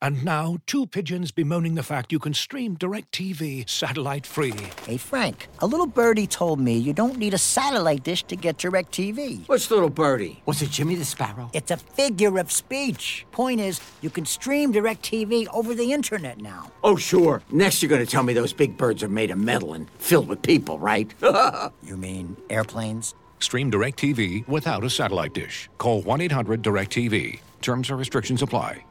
And now, two pigeons bemoaning the fact you can stream DirecTV satellite-free. Hey, Frank, a little birdie told me you don't need a satellite dish to get DirecTV. Which little birdie? Was it Jimmy the Sparrow? It's a figure of speech. Point is, you can stream DirecTV over the internet now. Oh, sure. Next you're going to tell me those big birds are made of metal and filled with people, right? You mean airplanes? Stream DirecTV without a satellite dish. Call 1-800-DirecTV. Terms and restrictions apply.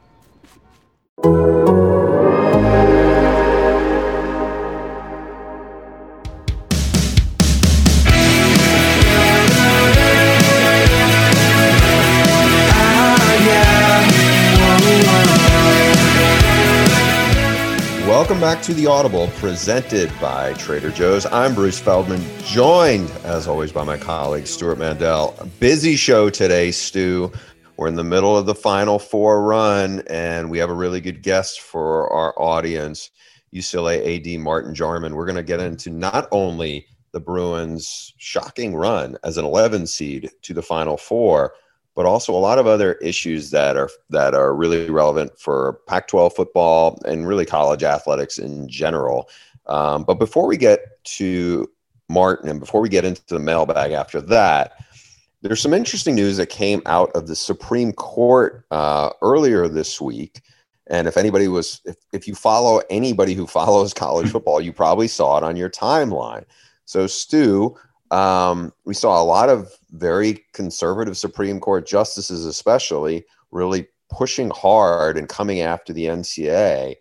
Welcome back to The Audible, presented by Trader Joe's. I'm Bruce Feldman, joined, as always, by my colleague, Stuart Mandel. A busy show today, Stu. We're in the middle of the Final Four run, and we have a really good guest for our audience, UCLA AD Martin Jarmond. We're going to get into not only the Bruins' shocking run as an 11 seed to the Final Four, but also a lot of other issues that are really relevant for Pac-12 football and really college athletics in general. But before we get to Martin and before we get into the mailbag after that, there's some interesting news that came out of the Supreme Court earlier this week. And if you follow anybody who follows college football, you probably saw it on your timeline. So, Stu, we saw a lot of very conservative Supreme Court justices, especially, really pushing hard and coming after the NCAA.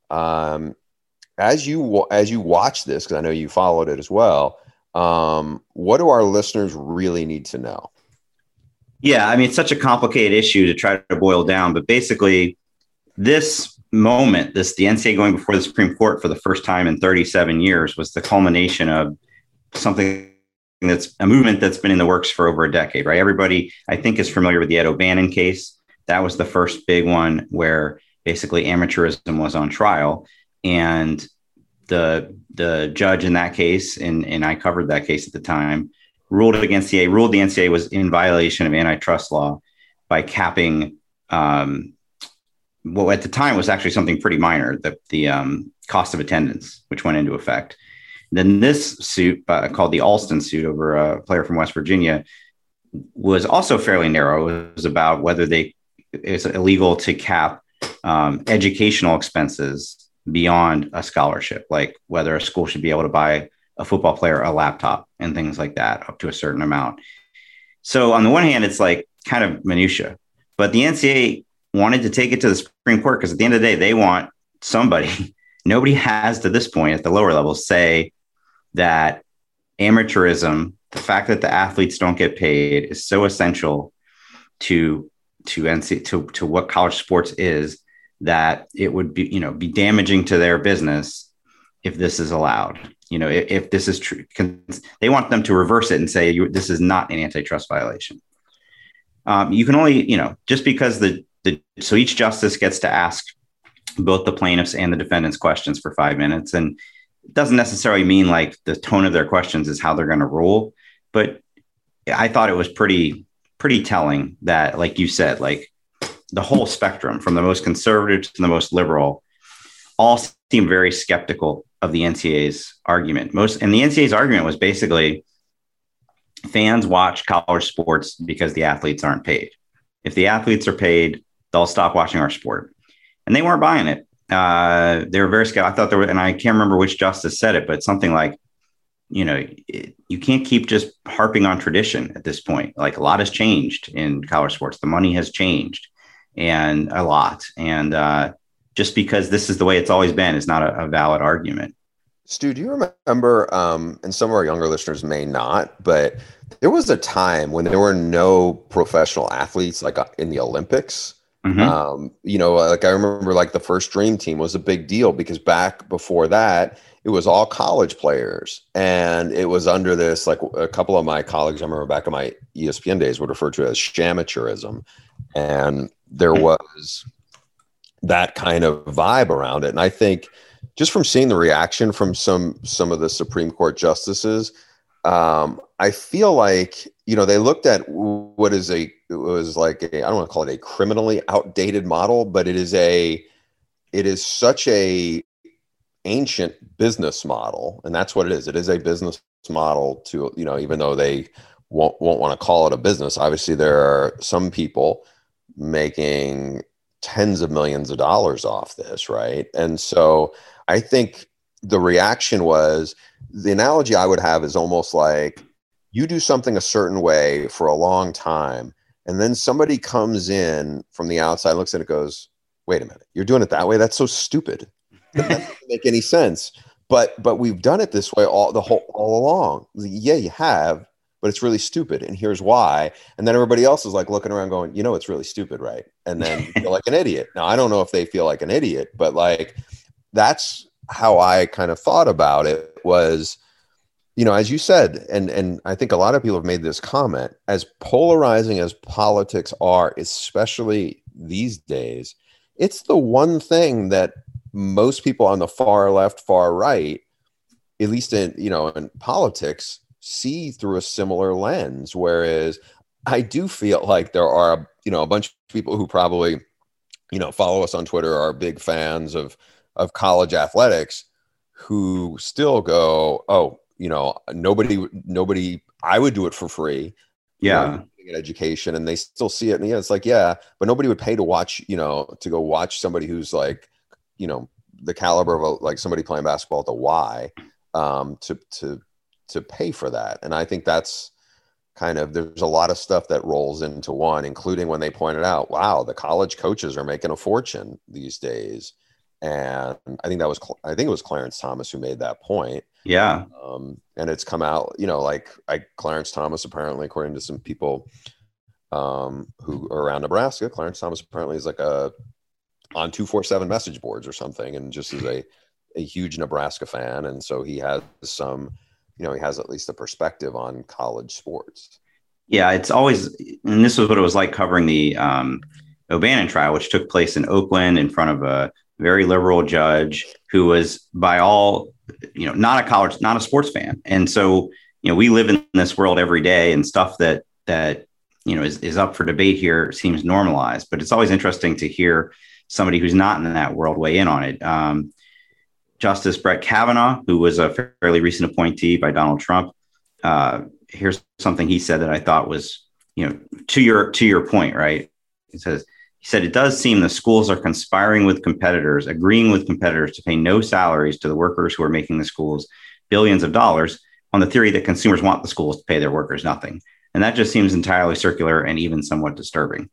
As you watch this, because I know you followed it as well, what do our listeners really need to know? Yeah, I mean, it's such a complicated issue to try to boil down, but basically this moment, the NCAA going before the Supreme Court for the first time in 37 years was the culmination of something that's a movement that's been in the works for over a decade, right? Everybody, I think, is familiar with the Ed O'Bannon case. That was the first big one where basically amateurism was on trial. And the judge in that case, and I covered that case at the time, ruled the NCAA was in violation of antitrust law by capping what at the time was actually something pretty minor, the cost of attendance, which went into effect. Then this suit called the Alston suit over a player from West Virginia was also fairly narrow. It was about whether it's illegal to cap educational expenses beyond a scholarship, like whether a school should be able to buy a football player a laptop and things like that up to a certain amount. So on the one hand, it's like kind of minutia, but the NCAA wanted to take it to the Supreme Court because at the end of the day, they want somebody, nobody has to this point at the lower levels say that amateurism, the fact that the athletes don't get paid is so essential to what college sports is that it would be damaging to their business if this is allowed. If this is true, they want them to reverse it and say this is not an antitrust violation. You can only, just because so each justice gets to ask both the plaintiffs and the defendants questions for 5 minutes, and it doesn't necessarily mean like the tone of their questions is how they're going to rule. But I thought it was pretty telling that, like you said, like the whole spectrum from the most conservative to the most liberal all seem very skeptical of the NCAA's argument. And the NCAA's argument was basically fans watch college sports because the athletes aren't paid. If the athletes are paid, they'll stop watching our sport. And they weren't buying it. They were very skeptical. I thought and I can't remember which justice said it, but something like, you can't keep just harping on tradition at this point. Like a lot has changed in college sports. The money has changed and a lot. And just because this is the way it's always been is not a valid argument. Stu, do you remember, and some of our younger listeners may not, but there was a time when there were no professional athletes like in the Olympics. Mm-hmm. Like I remember like the first Dream Team was a big deal because back before that, it was all college players. And it was under this, like a couple of my colleagues, I remember back in my ESPN days would refer to it as shamateurism. And there was that kind of vibe around it. And I think just from seeing the reaction from some of the Supreme Court justices, I feel like, they looked at what is it was like I don't want to call it a criminally outdated model, but it is a it is such a ancient business model, and that's what it is. It is a business model to, even though they won't want to call it a business. Obviously, there are some people making tens of millions of dollars off this, right? And so I think the reaction was, the analogy I would have is almost like you do something a certain way for a long time, and then somebody comes in from the outside, looks at it, goes, wait a minute, you're doing it that way? That's so stupid. That doesn't make any sense. But we've done it this way all along. Yeah, you have, but it's really stupid. And here's why. And then everybody else is like looking around going, it's really stupid, right? And then you feel like an idiot. Now, I don't know if they feel like an idiot, but like, that's how I kind of thought about it was, as you said, and I think a lot of people have made this comment, as polarizing as politics are, especially these days, it's the one thing that most people on the far left, far right, at least in politics, see through a similar lens. Whereas I do feel like there are, a bunch of people who probably, follow us on Twitter, are big fans of college athletics, who still go, oh, nobody, I would do it for free. Yeah. An education, and they still see it. And it's like, yeah, but nobody would pay to watch, to go watch somebody who's like, the caliber of like somebody playing basketball at the Y, to pay for that. And I think that's kind of, there's a lot of stuff that rolls into one, including when they pointed out, wow, the college coaches are making a fortune these days. And I think it was Clarence Thomas who made that point. Yeah. And it's come out, Clarence Thomas, apparently, according to some people who are around Nebraska, Clarence Thomas apparently is like on 247 message boards or something, and just is a huge Nebraska fan. And so he has some, he has at least a perspective on college sports. Yeah, it's always, and this was what it was like covering the O'Bannon trial, which took place in Oakland in front of a very liberal judge who was, by all, not a sports fan. And so, we live in this world every day, and stuff that is up for debate here seems normalized. But it's always interesting to hear somebody who's not in that world weigh in on it. Justice Brett Kavanaugh, who was a fairly recent appointee by Donald Trump, here's something he said that I thought was, to your point, right? He said, it does seem the schools are conspiring with competitors, agreeing with competitors to pay no salaries to the workers who are making the schools billions of dollars, on the theory that consumers want the schools to pay their workers nothing. And that just seems entirely circular and even somewhat disturbing.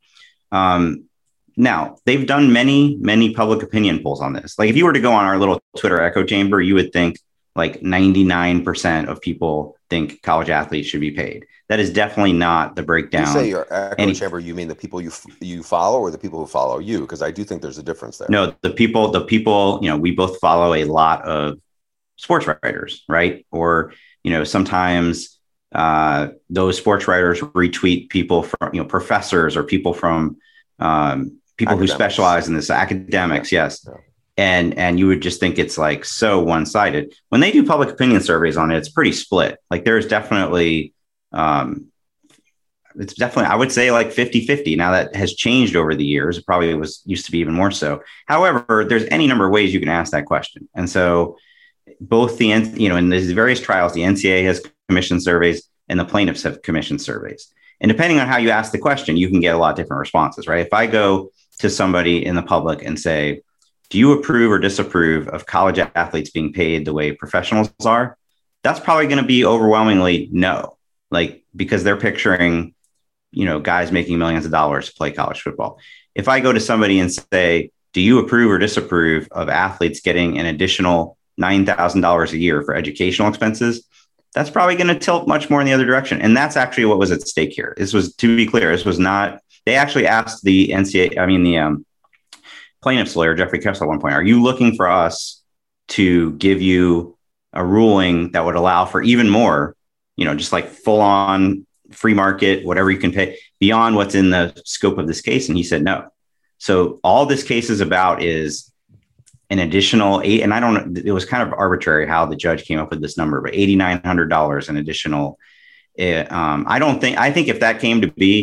Now, they've done many, many public opinion polls on this. Like, if you were to go on our little Twitter echo chamber, you would think like 99% of people think college athletes should be paid. That is definitely not the breakdown. You say your echo chamber, you mean the people you follow, or the people who follow you? Because I do think there's a difference there. No, the people, we both follow a lot of sports writers, right? Or, sometimes those sports writers retweet people from, professors or people from people who specialize in this, academics. Yes. Yeah. And you would just think it's like so one-sided. When they do public opinion surveys on it, it's pretty split. Like, there's definitely, I would say like 50-50. Now that has changed over the years. It probably used to be even more so. However, there's any number of ways you can ask that question. And so both in these various trials, the NCAA has commissioned surveys and the plaintiffs have commissioned surveys. And depending on how you ask the question, you can get a lot of different responses, right? If I go to somebody in the public and say, do you approve or disapprove of college athletes being paid the way professionals are? That's probably going to be overwhelmingly no, because they're picturing, guys making millions of dollars to play college football. If I go to somebody and say, do you approve or disapprove of athletes getting an additional $9,000 a year for educational expenses? That's probably going to tilt much more in the other direction. And that's actually what was at stake here. This was, to be clear, this was not, they actually asked the the plaintiff's lawyer, Jeffrey Kessler, at one point, are you looking for us to give you a ruling that would allow for even more, just like full on free market, whatever you can pay beyond what's in the scope of this case? And he said, no. So all this case is about is an additional and I don't know, it was kind of arbitrary how the judge came up with this number, but $8,900 an additional. I think if that came to be,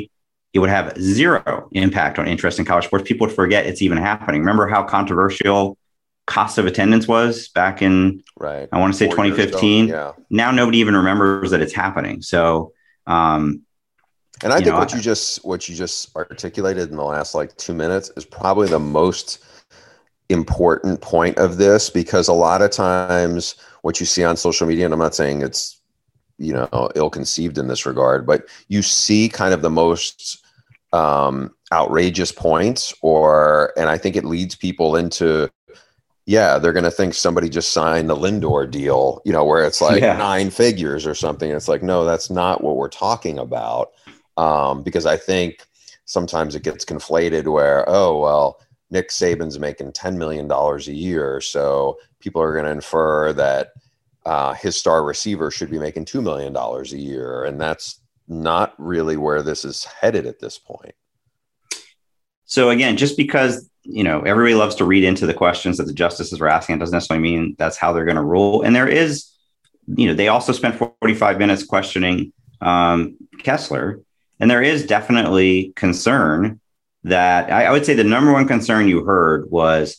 it would have zero impact on interest in college sports. People would forget it's even happening. Remember how controversial cost of attendance was back in, I want to say 2015. Yeah. Now nobody even remembers that it's happening. So, and I think what you just articulated in the last 2 minutes is probably the most important point of this, because a lot of times what you see on social media, and I'm not saying it's, ill-conceived in this regard, but you see kind of the most outrageous points, and I think it leads people into, they're going to think somebody just signed the Lindor deal, where it's 9 figures or something. It's no, that's not what we're talking about. Because I think sometimes it gets conflated where, Nick Saban's making $10 million a year, so people are going to infer that his star receiver should be making $2 million a year. And that's not really where this is headed at this point. So again, just because, everybody loves to read into the questions that the justices were asking, it doesn't necessarily mean that's how they're going to rule. And there is, they also spent 45 minutes questioning Kessler. And there is definitely concern that I would say the number one concern you heard was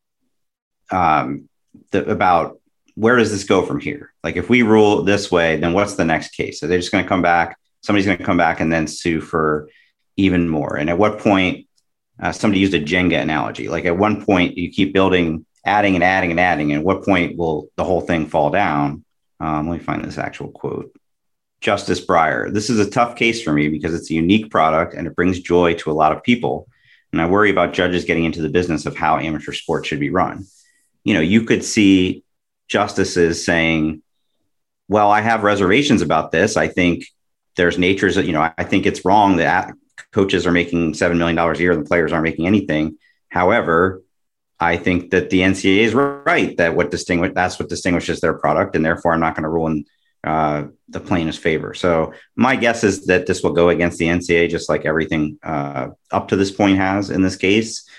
about where does this go from here? If we rule this way, then what's the next case? So they're just going to come back. Somebody's going to come back and then sue for even more. And at what point, somebody used a Jenga analogy. At one point you keep building, adding and adding and adding. And at what point will the whole thing fall down? Let me find this actual quote. Justice Breyer: "This is a tough case for me because it's a unique product and it brings joy to a lot of people. And I worry about judges getting into the business of how amateur sports should be run." You could see justices saying, well, I have reservations about this. I think there's natures that, I think it's wrong that coaches are making $7 million a year and the players aren't making anything. However, I think that the NCAA is right that that's what distinguishes their product. And therefore, I'm not going to rule in the plaintiff's favor. So my guess is that this will go against the NCAA, just like everything up to this point has in this case.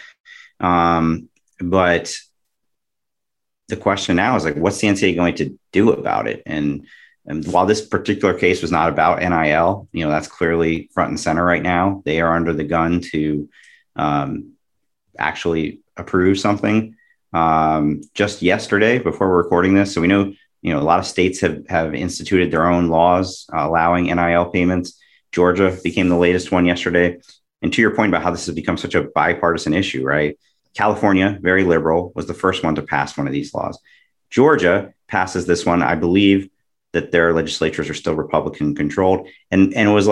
But the question now is what's the NCAA going to do about it? And while this particular case was not about NIL, that's clearly front and center right now. They are under the gun to actually approve something. Just yesterday, before we're recording this, so we know, a lot of states have instituted their own laws allowing NIL payments. Georgia became the latest one yesterday. And to your point about how this has become such a bipartisan issue, right? California, very liberal, was the first one to pass one of these laws. Georgia passes this one. I believe that their legislatures are still Republican controlled. And it was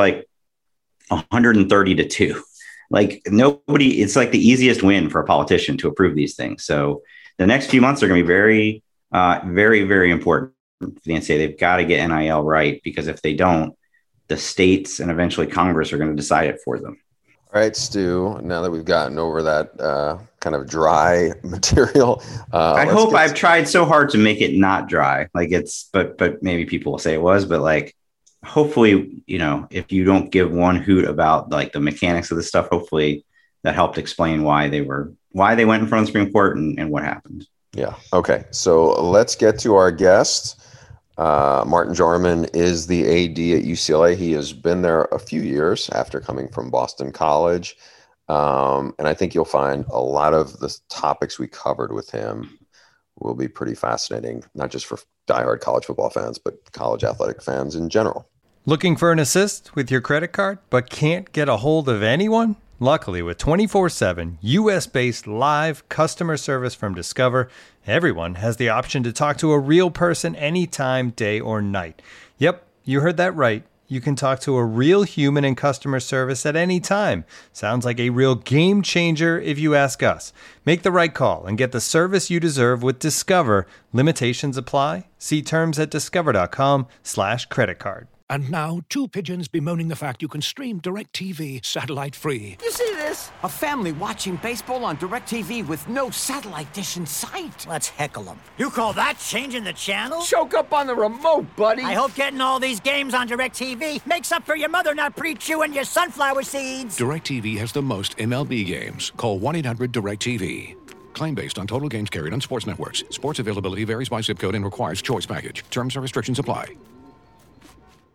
130-2. Nobody, it's the easiest win for a politician to approve these things. So the next few months are going to be very, very, very important for the NCAA. They've got to get NIL right, because if they don't, the states and eventually Congress are going to decide it for them. All right, Stu, now that we've gotten over that kind of dry material. I've tried so hard to make it not dry. But maybe people will say it was, but hopefully, if you don't give one hoot about the mechanics of this stuff, hopefully that helped explain why they went in front of the Supreme Court and what happened. Yeah. Okay. So let's get to our guest. Martin Jarman is the AD at UCLA. He has been there a few years after coming from Boston College. And I think you'll find a lot of the topics we covered with him will be pretty fascinating, not just for diehard college football fans, but college athletic fans in general. Looking for an assist with your credit card, but can't get a hold of anyone? Luckily, with 24/7 U.S.-based live customer service from Discover, everyone has the option to talk to a real person anytime, day or night. Yep, you heard that right. You can talk to a real human in customer service at any time. Sounds like a real game changer if you ask us. Make the right call and get the service you deserve with Discover. Limitations apply. See terms at discover.com/creditcard. And now, two pigeons bemoaning the fact you can stream DirecTV satellite-free. You see this? A family watching baseball on DirecTV with no satellite dish in sight. Let's heckle them. You call that changing the channel? Choke up on the remote, buddy. I hope getting all these games on DirecTV makes up for your mother not pre-chewing your sunflower seeds. DirecTV has the most MLB games. Call 1-800-DirecTV. Claim based on total games carried on sports networks. Sports availability varies by zip code and requires choice package. Terms and restrictions apply.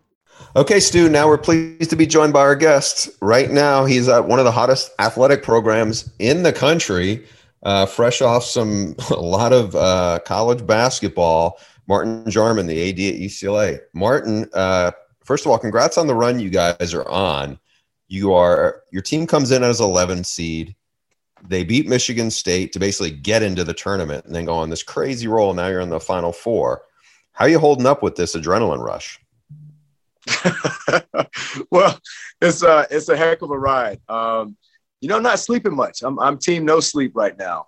Okay, Stu, now we're pleased to be joined by our guest. Right now, he's at one of the hottest athletic programs in the country, fresh off a lot of college basketball. Martin Jarmond, the AD at UCLA. Martin, first of all, congrats on the run you guys are on. Your team comes in as 11 seed. They beat Michigan State to basically get into the tournament and then go on this crazy roll. Now you're in the Final Four. How are you holding up with this adrenaline rush? Well, it's a heck of a ride. I'm not sleeping much. I'm team no sleep right now.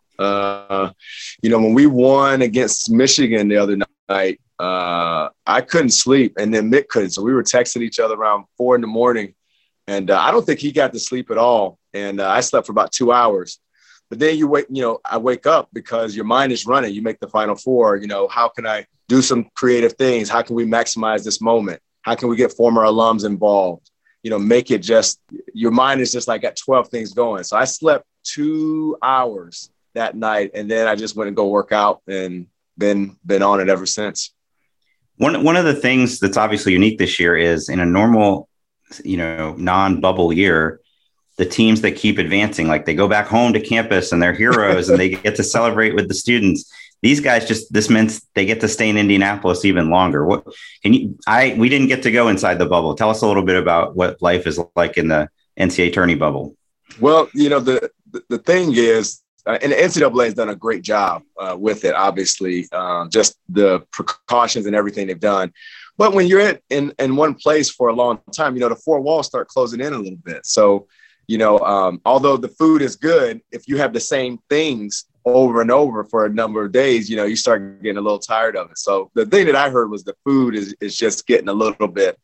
When we won against Michigan the other night, I couldn't sleep, and then Mick couldn't. So we were texting each other around 4 a.m, and I don't think he got to sleep at all. And I slept for about 2 hours. But then I wake up because your mind is running. You make the Final Four. How can I do some creative things? How can we maximize this moment? How can we get former alums involved? Make it just, your mind is just like got 12 things going. So I slept 2 hours that night, and then I just went and go work out and been on it ever since. One of the things that's obviously unique this year is in a normal, non-bubble year, the teams that keep advancing, like they go back home to campus and they're heroes and they get to celebrate with the students. These guys this means they get to stay in Indianapolis even longer. We didn't get to go inside the bubble. Tell us a little bit about what life is like in the NCAA tourney bubble. Well, the thing is, and the NCAA has done a great job with it, obviously, just the precautions and everything they've done. But when you're in one place for a long time, the four walls start closing in a little bit. So, although the food is good, if you have the same things over and over for a number of days, you start getting a little tired of it. So the thing that I heard was the food is just getting a little bit,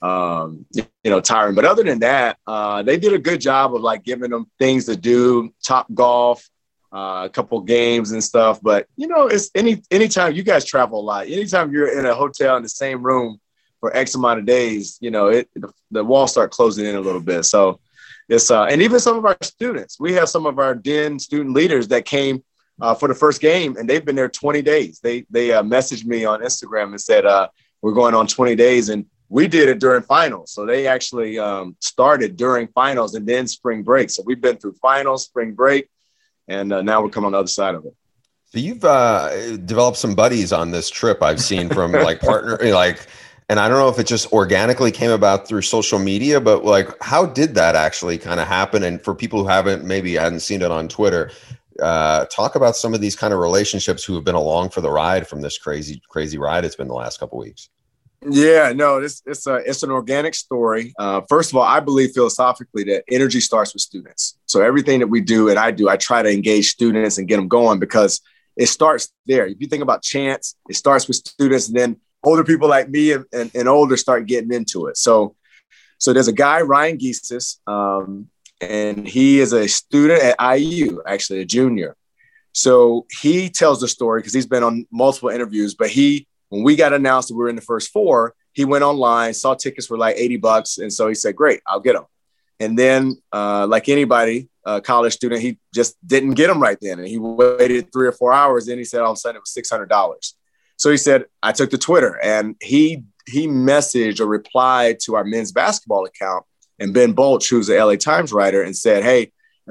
tiring. But other than that, they did a good job of like giving them things to do, Top Golf, a couple games and stuff. But, it's anytime you guys travel a lot, anytime you're in a hotel in the same room for X amount of days, the walls start closing in a little bit. So it's, and even some of our students, we have some of our DEN student leaders that came for the first game, and they've been there 20 days. They messaged me on Instagram and said, we're going on 20 days. And we did it during finals. So they actually started during finals and then spring break. So we've been through finals, spring break, and now we're coming on the other side of it. So you've developed some buddies on this trip I've seen from and I don't know if it just organically came about through social media, but how did that actually kind of happen? And for people who hadn't seen it on Twitter, talk about some of these kind of relationships who have been along for the ride from this crazy, crazy ride it's been the last couple of weeks. Yeah, no, it's an organic story. First of all, I believe philosophically that energy starts with students. So everything that we do and I try to engage students and get them going because it starts there. If you think about chants, it starts with students, and then older people like me and older start getting into it. So there's a guy, Ryan Giesis, and he is a student at IU, actually a junior. So he tells the story because he's been on multiple interviews, but when we got announced that we were in the first four, he went online, saw tickets were like $80. And so he said, great, I'll get them. And then like anybody, college student, he just didn't get them right then. And he waited 3 or 4 hours. Then he said, all of a sudden it was $600. So he said, I took to Twitter, and he messaged or replied to our men's basketball account, and Ben Bolch, who's the LA Times writer, and said, hey,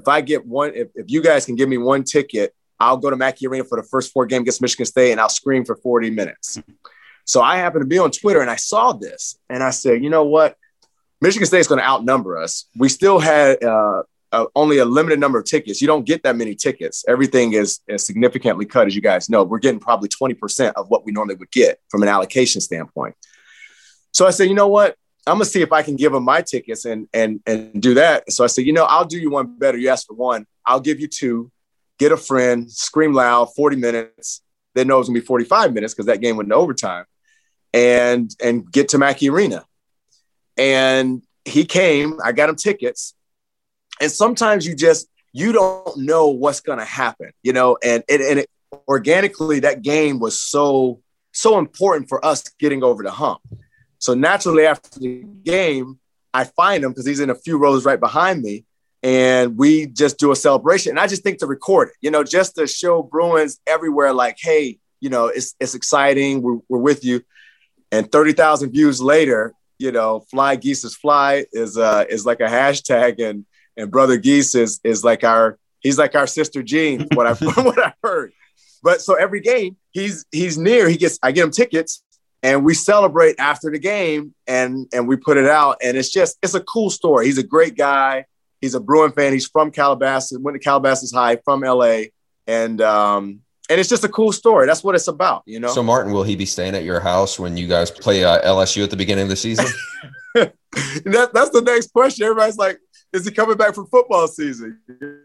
if you guys can give me one ticket, I'll go to Mackey Arena for the first 4 game against Michigan State, and I'll scream for 40 minutes. So I happened to be on Twitter, and I saw this, and I said, you know what? Michigan State's going to outnumber us. We still had only a limited number of tickets. You don't get that many tickets. Everything is significantly cut, as you guys know. We're getting probably 20% of what we normally would get from an allocation standpoint. So I said, you know what? I'm going to see if I can give them my tickets and do that. So I said, I'll do you one better. You asked for one. I'll give you 2. Get a friend, scream loud, 40 minutes. They know it's going to be 45 minutes because that game went into overtime. And get to Mackey Arena. And he came. I got him tickets. And sometimes you don't know what's going to happen, and it organically, that game was so important for us getting over the hump. So naturally after the game, I find him because he's in a few rows right behind me, and we just do a celebration. And I just think to record it, just to show Bruins everywhere, like, hey, it's exciting. We're with you. And 30,000 views later, Fly Geese's fly is like a hashtag, and Brother Geese is like he's like our sister Jean, what I've heard. But so every game he's near, I get him tickets, and we celebrate after the game, and we put it out, and it's a cool story. He's a great guy. He's a Bruin fan. He's from Calabasas, went to Calabasas High from LA, and it's just a cool story. That's what it's about, So Martin, will he be staying at your house when you guys play LSU at the beginning of the season? That's the next question. Everybody's like, is he coming back for football season?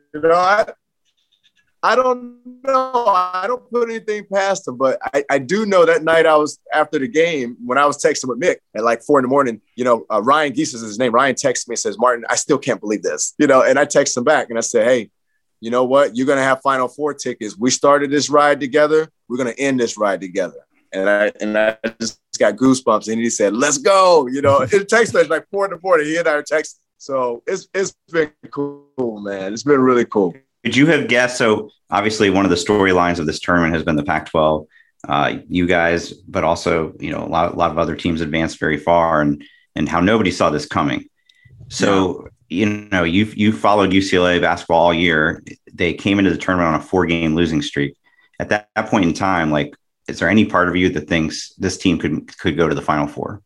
I don't know. I don't put anything past him, but I do know that night I was after the game when I was texting with Mick at like 4 a.m. Ryan Geese is his name. Ryan texts me and says, "Martin, I still can't believe this." And I text him back and I said, "Hey, you know what? You're going to have Final Four tickets. We started this ride together. We're going to end this ride together." And I just got goosebumps. And he said, "Let's go." It text message like 4 in the morning. He and I are texting. So it's been cool, man. It's been really cool. Could you have guessed? So obviously one of the storylines of this tournament has been the Pac-12. You guys, but also, a lot of other teams advanced very far, and how nobody saw this coming. So, you followed UCLA basketball all year. They came into the tournament on a 4-game losing streak. At that point in time, like, is there any part of you that thinks this team could go to the Final Four?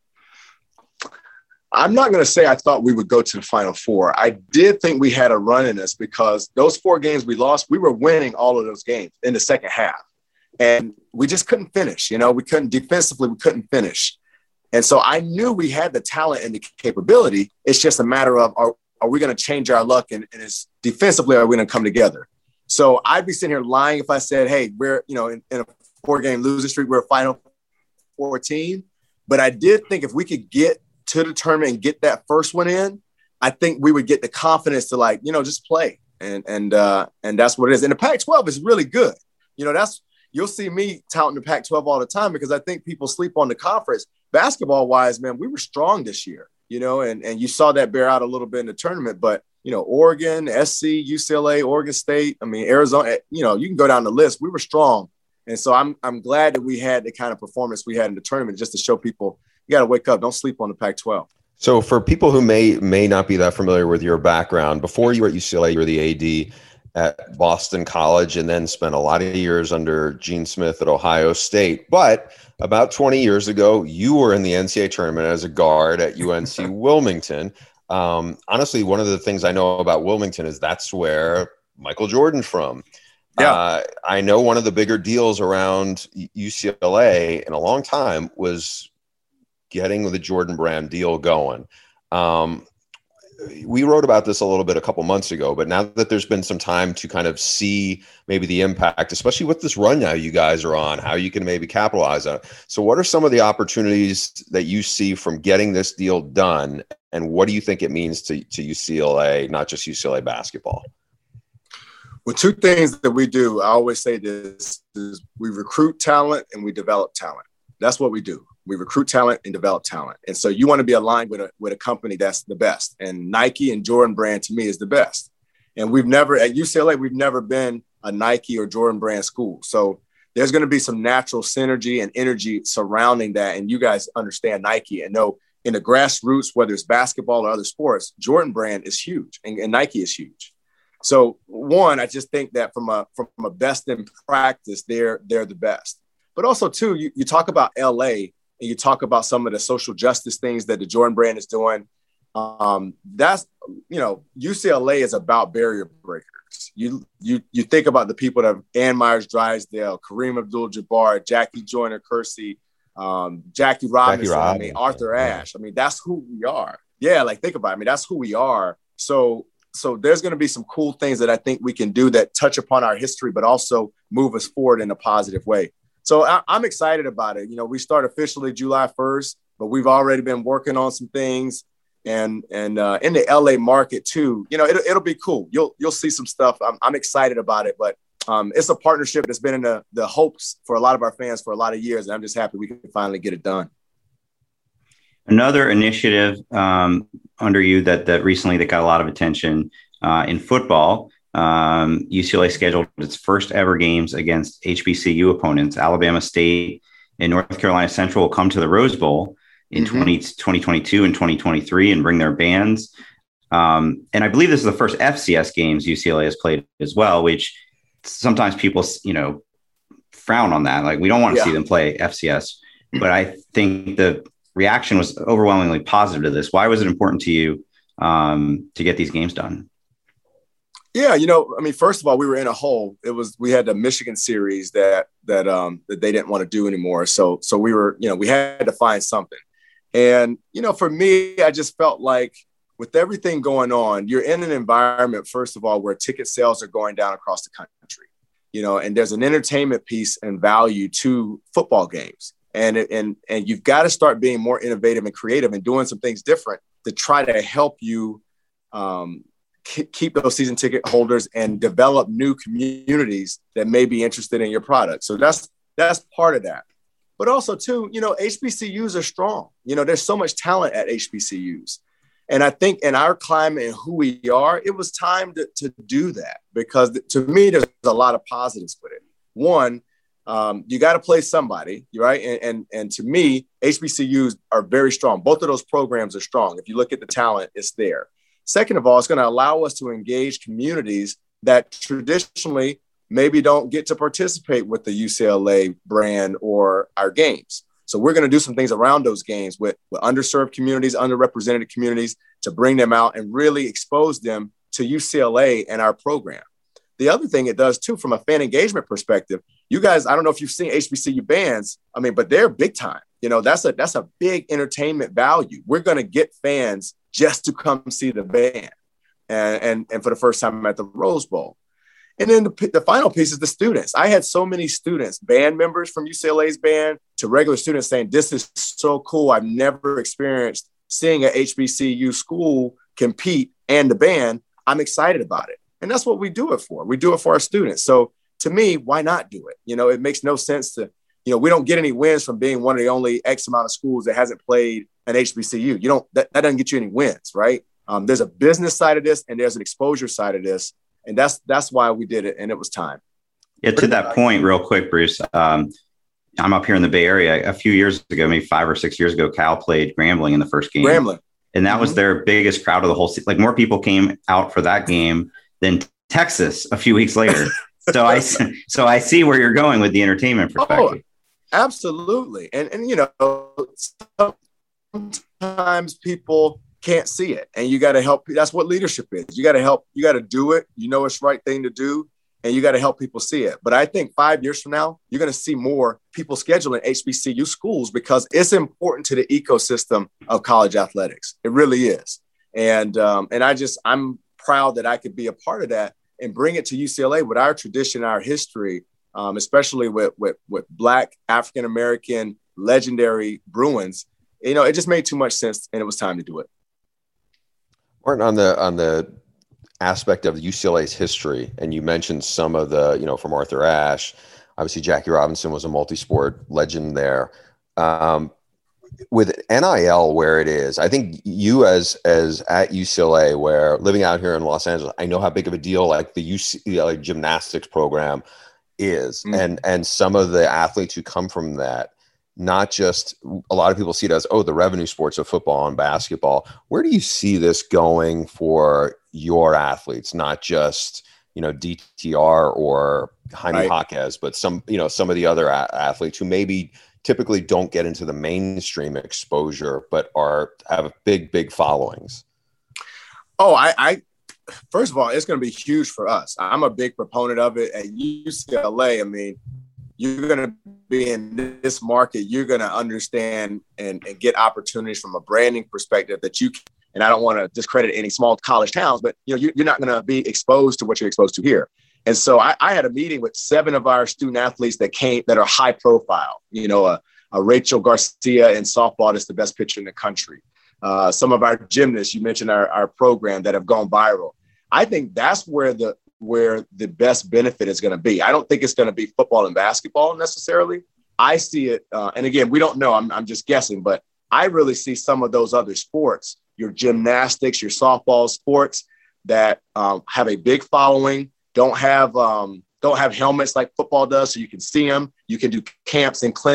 I'm not going to say I thought we would go to the Final Four. I did think we had a run in us because those 4 games we lost, we were winning all of those games in the second half. And we just couldn't finish. We couldn't finish. And so I knew we had the talent and the capability. It's just a matter of, are we going to change our luck? And it's defensively, are we going to come together? So I'd be sitting here lying if I said, hey, we're, in a 4-game losing streak, we're a Final Four team. But I did think if we could get to the tournament and get that first one in, I think we would get the confidence to just play. And that's what it is. And the Pac-12 is really good. You'll see me touting the Pac-12 all the time because I think people sleep on the conference. Basketball wise, man, we were strong this year, and you saw that bear out a little bit in the tournament, but Oregon, SC, UCLA, Oregon State, Arizona, you can go down the list. We were strong. And so I'm glad that we had the kind of performance we had in the tournament just to show people, you got to wake up. Don't sleep on the Pac-12. So for people who may not be that familiar with your background, before you were at UCLA, you were the AD at Boston College and then spent a lot of years under Gene Smith at Ohio State. But about 20 years ago, you were in the NCAA tournament as a guard at UNC Wilmington. Honestly, one of the things I know about Wilmington is that's where Michael Jordan's from. Yeah. I know one of the bigger deals around UCLA in a long time was getting the Jordan Brand deal going. We wrote about this a little bit a couple months ago, but now that there's been some time to kind of see maybe the impact, especially with this run now you guys are on, how you can maybe capitalize on it. So what are some of the opportunities that you see from getting this deal done? And what do you think it means to UCLA, not just UCLA basketball? Well, 2 things that we do, I always say this, is we recruit talent and we develop talent. That's what we do. We recruit talent and develop talent. And so you want to be aligned with a company that's the best. And Nike and Jordan Brand to me is the best. And at UCLA, we've never been a Nike or Jordan Brand school. So there's going to be some natural synergy and energy surrounding that. And you guys understand Nike and know in the grassroots, whether it's basketball or other sports, Jordan Brand is huge and Nike is huge. So one, I just think that from a best in practice, they're the best. But also, 2, you talk about LA and you talk about some of the social justice things that the Jordan Brand is doing. That's, UCLA is about barrier breakers. You think about the people that have Ann Myers Drysdale, Kareem Abdul-Jabbar, Jackie Joyner-Kersee, Jackie Robinson, Arthur Ashe. That's who we are. Yeah, think about it. That's who we are. So there's going to be some cool things that I think we can do that touch upon our history, but also move us forward in a positive way. So I'm excited about it. We start officially July 1st, but we've already been working on some things and in the LA market too. It'll be cool. You'll see some stuff. I'm excited about it, but it's a partnership that's been in the hopes for a lot of our fans for a lot of years. And I'm just happy we can finally get it done. Another initiative under you that recently that got a lot of attention in football. UCLA scheduled its first ever games against HBCU opponents. Alabama State and North Carolina Central will come to the Rose Bowl. in 2022 and 2023 and bring their bands. And I believe this is the first FCS games UCLA has played as well, which sometimes people, frown on that. Like, we don't want to see them play FCS, but I think the reaction was overwhelmingly positive to this. Why was it important to you to get these games done? Yeah, first of all, we were in a hole. We had the Michigan series that they didn't want to do anymore. So we were, we had to find something. And, for me, I just felt like with everything going on, you're in an environment, first of all, where ticket sales are going down across the country, and there's an entertainment piece and value to football games. And you've got to start being more innovative and creative and doing some things different to try to help you keep those season ticket holders and develop new communities that may be interested in your product. So that's part of that. But also, too, HBCUs are strong. There's so much talent at HBCUs. And I think in our climate and who we are, it was time to do that, because to me, there's a lot of positives with it. One, you got to play somebody, right? And to me, HBCUs are very strong. Both of those programs are strong. If you look at the talent, it's there. Second of all, it's going to allow us to engage communities that traditionally maybe don't get to participate with the UCLA brand or our games. So we're going to do some things around those games with underserved communities, underrepresented communities, to bring them out and really expose them to UCLA and our program. The other thing it does, too, from a fan engagement perspective, you guys, I don't know if you've seen HBCU bands, but they're big time. That's a big entertainment value. We're going to get fans just to come see the band and for the first time at the Rose Bowl. And then the final piece is the students. I had so many students, band members from UCLA's band to regular students saying, this is so cool. I've never experienced seeing an HBCU school compete and the band. I'm excited about it. And that's what we do it for. We do it for our students. So to me, why not do it? It makes no sense to, we don't get any wins from being one of the only X amount of schools that hasn't played an HBCU. That doesn't get you any wins, right? There's a business side of this and there's an exposure side of this. And that's why we did it. And it was time. Yeah. To that point, real quick, Bruce, I'm up here in the Bay Area. A few years ago, maybe 5 or 6 years ago, Cal played Grambling in the first game. Grambling. And that was their biggest crowd of the whole season. Like, more people came out for that game than Texas a few weeks later. So I see where you're going with the entertainment perspective. Oh, absolutely. And sometimes people can't see it, and you got to help. That's what leadership is. You got to help. You got to do it. It's the right thing to do, and you got to help people see it. But I think 5 years from now, you're going to see more people scheduling HBCU schools because it's important to the ecosystem of college athletics. It really is. And I'm proud that I could be a part of that and bring it to UCLA with our tradition, our history, especially with Black African-American legendary Bruins. It just made too much sense, and it was time to do it. Martin, on the aspect of UCLA's history, and you mentioned some of the, from Arthur Ashe, obviously Jackie Robinson was a multi-sport legend there. With NIL where it is, I think you as at UCLA, where living out here in Los Angeles, I know how big of a deal like the UCLA gymnastics program is, and some of the athletes who come from that. Not just, a lot of people see it as, the revenue sports of football and basketball. Where do you see this going for your athletes? Not just, DTR or Jaime Jaquez, but some of the other athletes who maybe typically don't get into the mainstream exposure, but have big followings. I first of all, it's going to be huge for us. I'm a big proponent of it at UCLA. You're going to be in this market. You're going to understand and get opportunities from a branding perspective that you can. And I don't want to discredit any small college towns, but you're not going to be exposed to what you're exposed to here. And so I had a meeting with 7 of our student athletes that are high profile. A Rachel Garcia in softball that's the best pitcher in the country. Some of our gymnasts, you mentioned our program, that have gone viral. I think that's where the best benefit is going to be. I don't think it's going to be football and basketball necessarily. I see it, and again, we don't know. I'm just guessing, but I really see some of those other sports, your gymnastics, your softball sports that have a big following, don't have helmets like football does, so you can see them. You can do camps and clinics.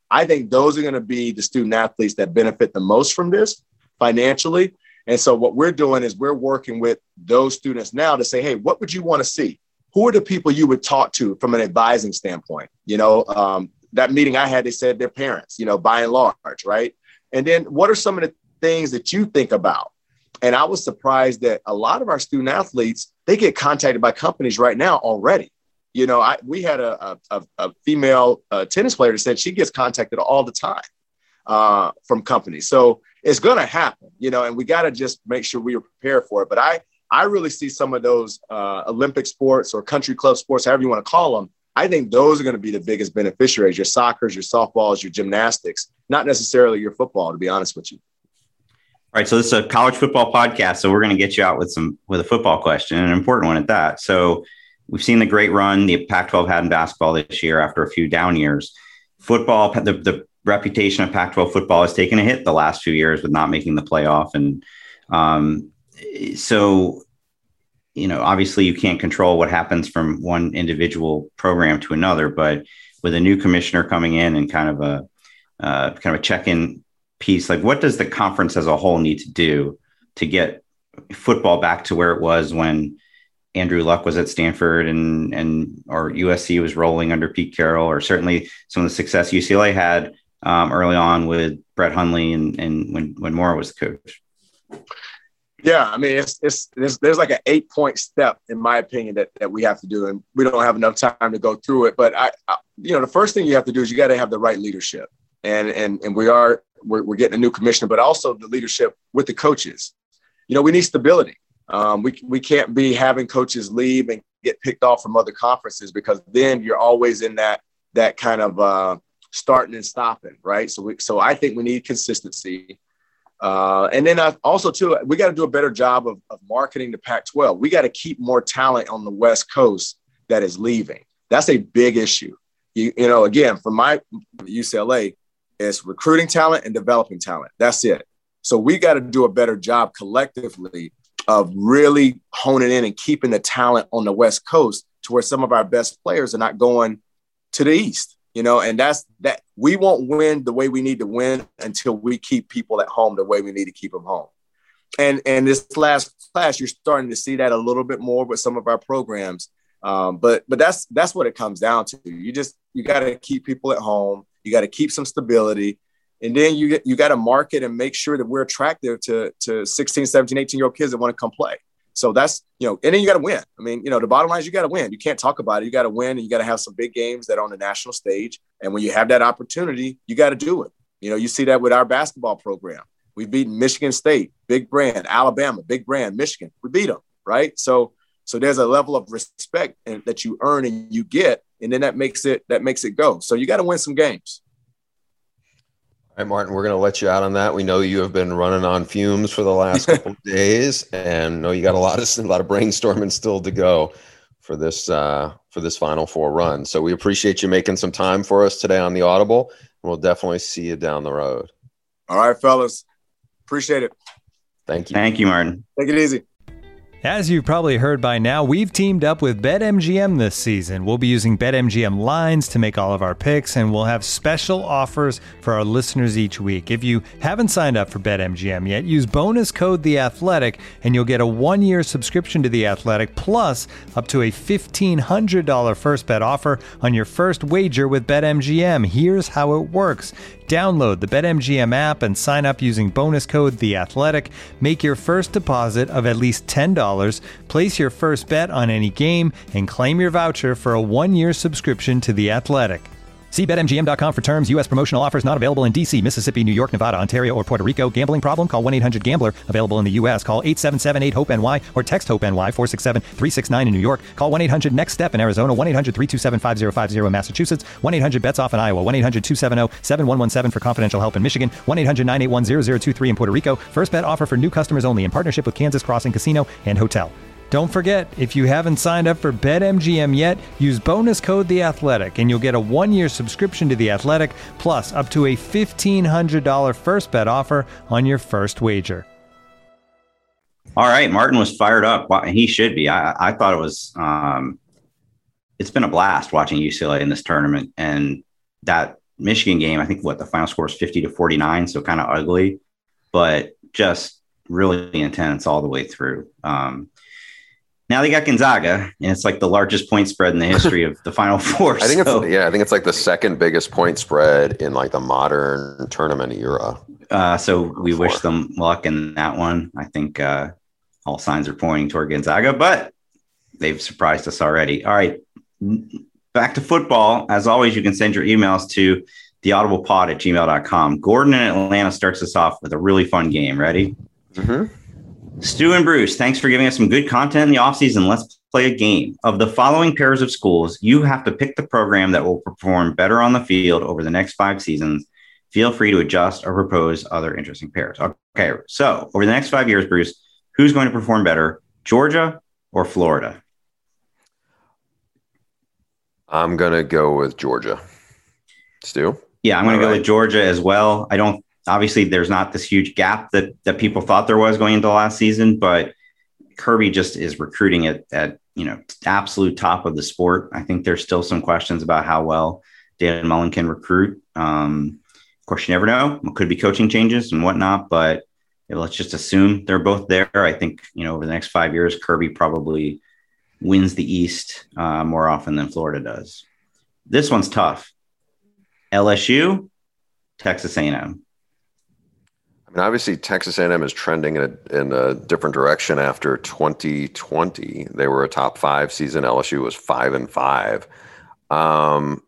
I think those are going to be the student athletes that benefit the most from this financially. And so what we're doing is we're working with those students now to say, hey, what would you want to see? Who are the people you would talk to from an advising standpoint? That meeting I had, they said their parents, by and large, right? And then what are some of the things that you think about? And I was surprised that a lot of our student athletes, they get contacted by companies right now already. We had a female tennis player that said she gets contacted all the time from companies. So it's going to happen, and we got to just make sure we are prepared for it. But I really see some of those Olympic sports or country club sports, however you want to call them. I think those are going to be the biggest beneficiaries, your soccers, your softballs, your gymnastics, not necessarily your football, to be honest with you. All right. So this is a college football podcast. So we're going to get you out with a football question, an important one at that. So we've seen the great run the Pac-12 had in basketball this year after a few down years. Football, the reputation of Pac-12 football has taken a hit the last few years with not making the playoff. And so obviously you can't control what happens from one individual program to another, but with a new commissioner coming in and kind of a check-in piece, like what does the conference as a whole need to do to get football back to where it was when Andrew Luck was at Stanford and or USC was rolling under Pete Carroll, or certainly some of the success UCLA had early on with Brett Hundley and when Mora was the coach? Yeah, I mean, there's like an 8-point step, in my opinion, that we have to do, and we don't have enough time to go through it. But the first thing you have to do is you got to have the right leadership, and we're getting a new commissioner, but also the leadership with the coaches. We need stability. We can't be having coaches leave and get picked off from other conferences, because then you're always in that kind of starting and stopping, right? So I think we need consistency. And then also, too, we got to do a better job of marketing the Pac-12. We got to keep more talent on the West Coast that is leaving. That's a big issue. Again, from my UCLA, it's recruiting talent and developing talent. That's it. So we got to do a better job collectively of really honing in and keeping the talent on the West Coast to where some of our best players are not going to the East. And that's that. We won't win the way we need to win until we keep people at home the way we need to keep them home. And this last class, you're starting to see that a little bit more with some of our programs. But that's what it comes down to. You got to keep people at home. You got to keep some stability. And then you got to market and make sure that we're attractive to 16, 17, 18-year-old kids that want to come play. So that's, and then you got to win. I mean, the bottom line is you got to win. You can't talk about it. You got to win, and you got to have some big games that are on the national stage. And when you have that opportunity, you got to do it. You see that with our basketball program. We've beaten Michigan State, big brand, Alabama, big brand, Michigan. We beat them, right? So there's a level of respect that you earn and you get, and then that makes it go. So you got to win some games. All right, Martin, we're going to let you out on that. We know you have been running on fumes for the last couple of days, and know you got a lot of brainstorming still to go for this Final Four run. So we appreciate you making some time for us today on the Audible, and we'll definitely see you down the road. All right, fellas. Appreciate it. Thank you. Thank you, Martin. Take it easy. As you've probably heard by now, we've teamed up with BetMGM this season. We'll be using BetMGM lines to make all of our picks, and we'll have special offers for our listeners each week. If you haven't signed up for BetMGM yet, use bonus code The Athletic, and you'll get a 1-year subscription to The Athletic, plus up to a $1,500 first bet offer on your first wager with BetMGM. Here's how it works. Download the BetMGM app and sign up using bonus code The Athletic. Make your first deposit of at least $10. Place your first bet on any game and claim your voucher for a 1-year subscription to The Athletic. See BetMGM.com for terms. U.S. promotional offers not available in D.C., Mississippi, New York, Nevada, Ontario, or Puerto Rico. Gambling problem? Call 1-800-GAMBLER. Available in the U.S. Call 877-8-HOPE-NY or text HOPE-NY 467-369 in New York. Call 1-800-NEXT-STEP in Arizona. 1-800-327-5050 in Massachusetts. 1-800-BETS-OFF in Iowa. 1-800-270-7117 for confidential help in Michigan. 1-800-981-0023 in Puerto Rico. First bet offer for new customers only in partnership with Kansas Crossing Casino and Hotel. Don't forget, if you haven't signed up for BetMGM yet, use bonus code The Athletic, and you'll get a 1-year subscription to The Athletic, plus up to a $1,500 first bet offer on your first wager. All right, Martin was fired up. He should be. I thought it was. It's been a blast watching UCLA in this tournament, and that Michigan game, I think the final score is 50-49. So kind of ugly, but just really intense all the way through. Now they got Gonzaga, and it's like the largest point spread in the history of the Final Four. I think it's like the second biggest point spread in like the modern tournament era. So we wish them luck in that one. I think all signs are pointing toward Gonzaga, but they've surprised us already. All right, back to football. As always, you can send your emails to theaudiblepod@gmail.com. Gordon in Atlanta starts us off with a really fun game. Ready? Mm-hmm. Stu and Bruce, thanks for giving us some good content in the offseason. Let's play a game. Of the following pairs of schools, you have to pick the program that will perform better on the field over the next 5 seasons. Feel free to adjust or propose other interesting pairs. Okay, so over the next 5 years, Bruce, who's going to perform better, Georgia or Florida? I'm going to go with Georgia. Stu? Yeah, I'm going to go with Georgia as well. Obviously, there's not this huge gap that people thought there was going into last season, but Kirby just is recruiting at absolute top of the sport. I think there's still some questions about how well Dan Mullen can recruit. Of course, you never know. It could be coaching changes and whatnot, but let's just assume they're both there. I think, over the next 5 years, Kirby probably wins the East more often than Florida does. This one's tough. LSU, Texas A&M. I mean, obviously, Texas A&M is trending in a different direction after 2020. They were a top 5 season. LSU was 5-5. I'm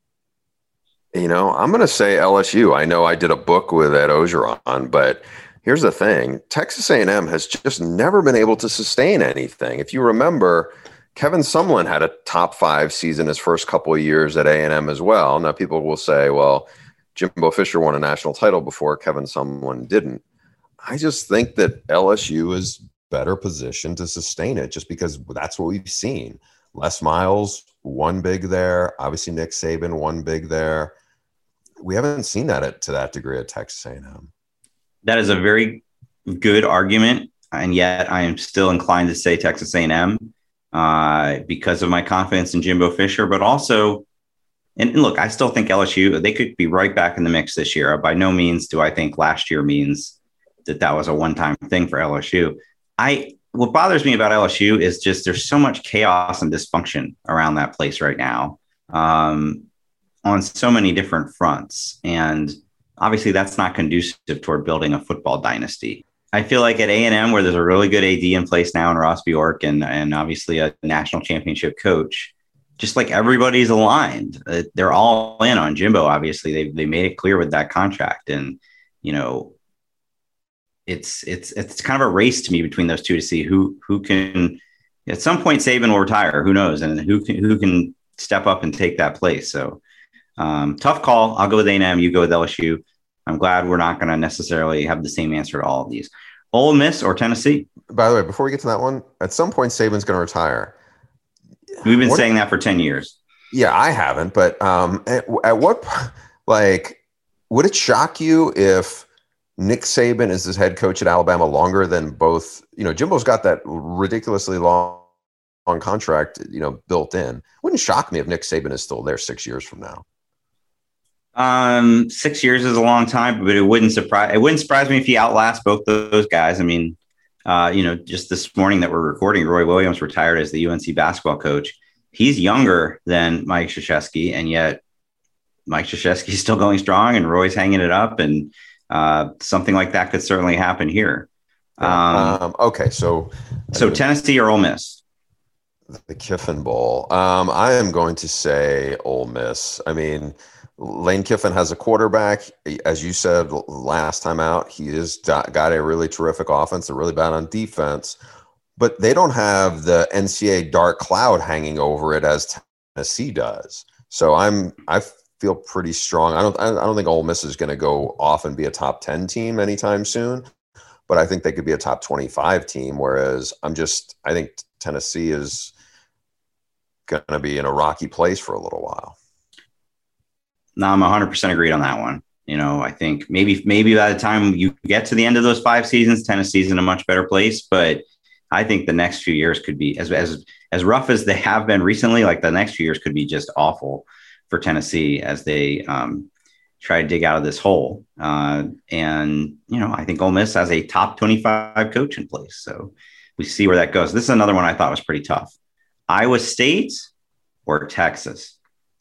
going to say LSU. I know I did a book with Ed Ogeron, but here's the thing. Texas A&M has just never been able to sustain anything. If you remember, Kevin Sumlin had a top 5 season his first couple of years at A&M as well. Now, people will say, well, Jimbo Fisher won a national title before Kevin Sumlin didn't. I just think that LSU is better positioned to sustain it just because that's what we've seen. Les Miles won big there. Obviously, Nick Saban won big there. We haven't seen that to that degree at Texas A&M. That is a very good argument, and yet I am still inclined to say Texas A&M because of my confidence in Jimbo Fisher, but also – and look, I still think LSU, they could be right back in the mix this year. By no means do I think last year means that was a one-time thing for LSU. What bothers me about LSU is just there's so much chaos and dysfunction around that place right now on so many different fronts. And obviously that's not conducive toward building a football dynasty. I feel like at A&M, where there's a really good AD in place now in Ross Bjork and obviously a national championship coach, just like everybody's aligned. They're all in on Jimbo. Obviously, they made it clear with that contract, and it's kind of a race to me between those two to see who can. At some point, Saban will retire. Who knows? And who can step up and take that place. So tough call. I'll go with A&M. You go with LSU. I'm glad we're not going to necessarily have the same answer to all of these. Ole Miss or Tennessee? By the way, before we get to that one, at some point, Saban's going to retire. We've been saying that for 10 years. Yeah, I haven't. But at what, would it shock you if Nick Saban is his head coach at Alabama longer than both? Jimbo's got that ridiculously long contract, built in. Wouldn't shock me if Nick Saban is still there 6 years from now. 6 years is a long time, but it wouldn't surprise me if he outlasts both those guys. I mean, just this morning that we're recording, Roy Williams retired as the UNC basketball coach. He's younger than Mike Krzyzewski, and yet Mike Krzyzewski is still going strong and Roy's hanging it up. And something like that could certainly happen here. Okay. So Tennessee or Ole Miss? The Kiffin Bowl. I am going to say Ole Miss. I mean, Lane Kiffin has a quarterback. As you said last time out, he has got a really terrific offense. They're really bad on defense, but they don't have the NCAA dark cloud hanging over it as Tennessee does. So I feel pretty strong. I don't think Ole Miss is going to go off and be a top 10 team anytime soon, but I think they could be a top 25 team. Whereas I think Tennessee is going to be in a rocky place for a little while. No, I'm 100% agreed on that one. I think maybe by the time you get to the end of those 5 seasons, Tennessee's in a much better place. But I think the next few years could be as rough as they have been recently. Like the next few years could be just awful for Tennessee as they try to dig out of this hole. And, I think Ole Miss has a top 25 coach in place. So we see where that goes. This is another one I thought was pretty tough. Iowa State or Texas?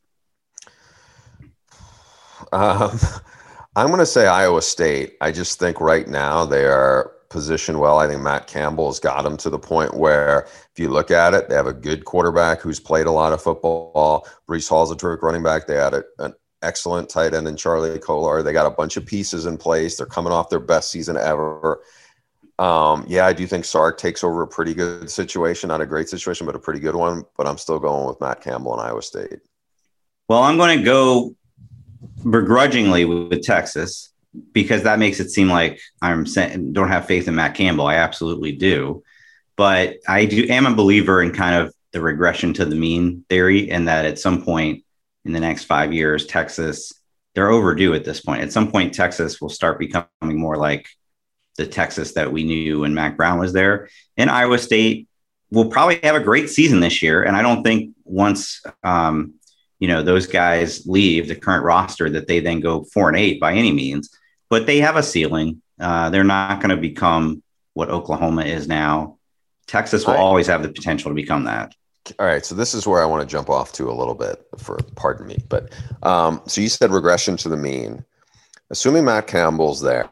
I'm going to say Iowa State. I just think right now they are positioned well. I think Matt Campbell's got them to the point where if you look at it, they have a good quarterback who's played a lot of football. Brees Hall's a terrific running back. They had an excellent tight end in Charlie Kolar. They got a bunch of pieces in place. They're coming off their best season ever. I do think Sark takes over a pretty good situation, not a great situation, but a pretty good one. But I'm still going with Matt Campbell and Iowa State. Well, I'm going to go begrudgingly with Texas because that makes it seem like don't have faith in Matt Campbell. I absolutely do. But I am a believer in kind of the regression to the mean theory, and that at some point in the next 5 years, Texas, they're overdue at this point. At some point, Texas will start becoming more like the Texas that we knew when Mac Brown was there. And Iowa State will probably have a great season this year. And I don't think once, those guys leave the current roster that they then go 4-8 by any means, but they have a ceiling. They're not going to become what Oklahoma is now. Texas will always have the potential to become that. All right. So this is where I want to jump off to a little bit pardon me. But so you said regression to the mean, assuming Matt Campbell's there.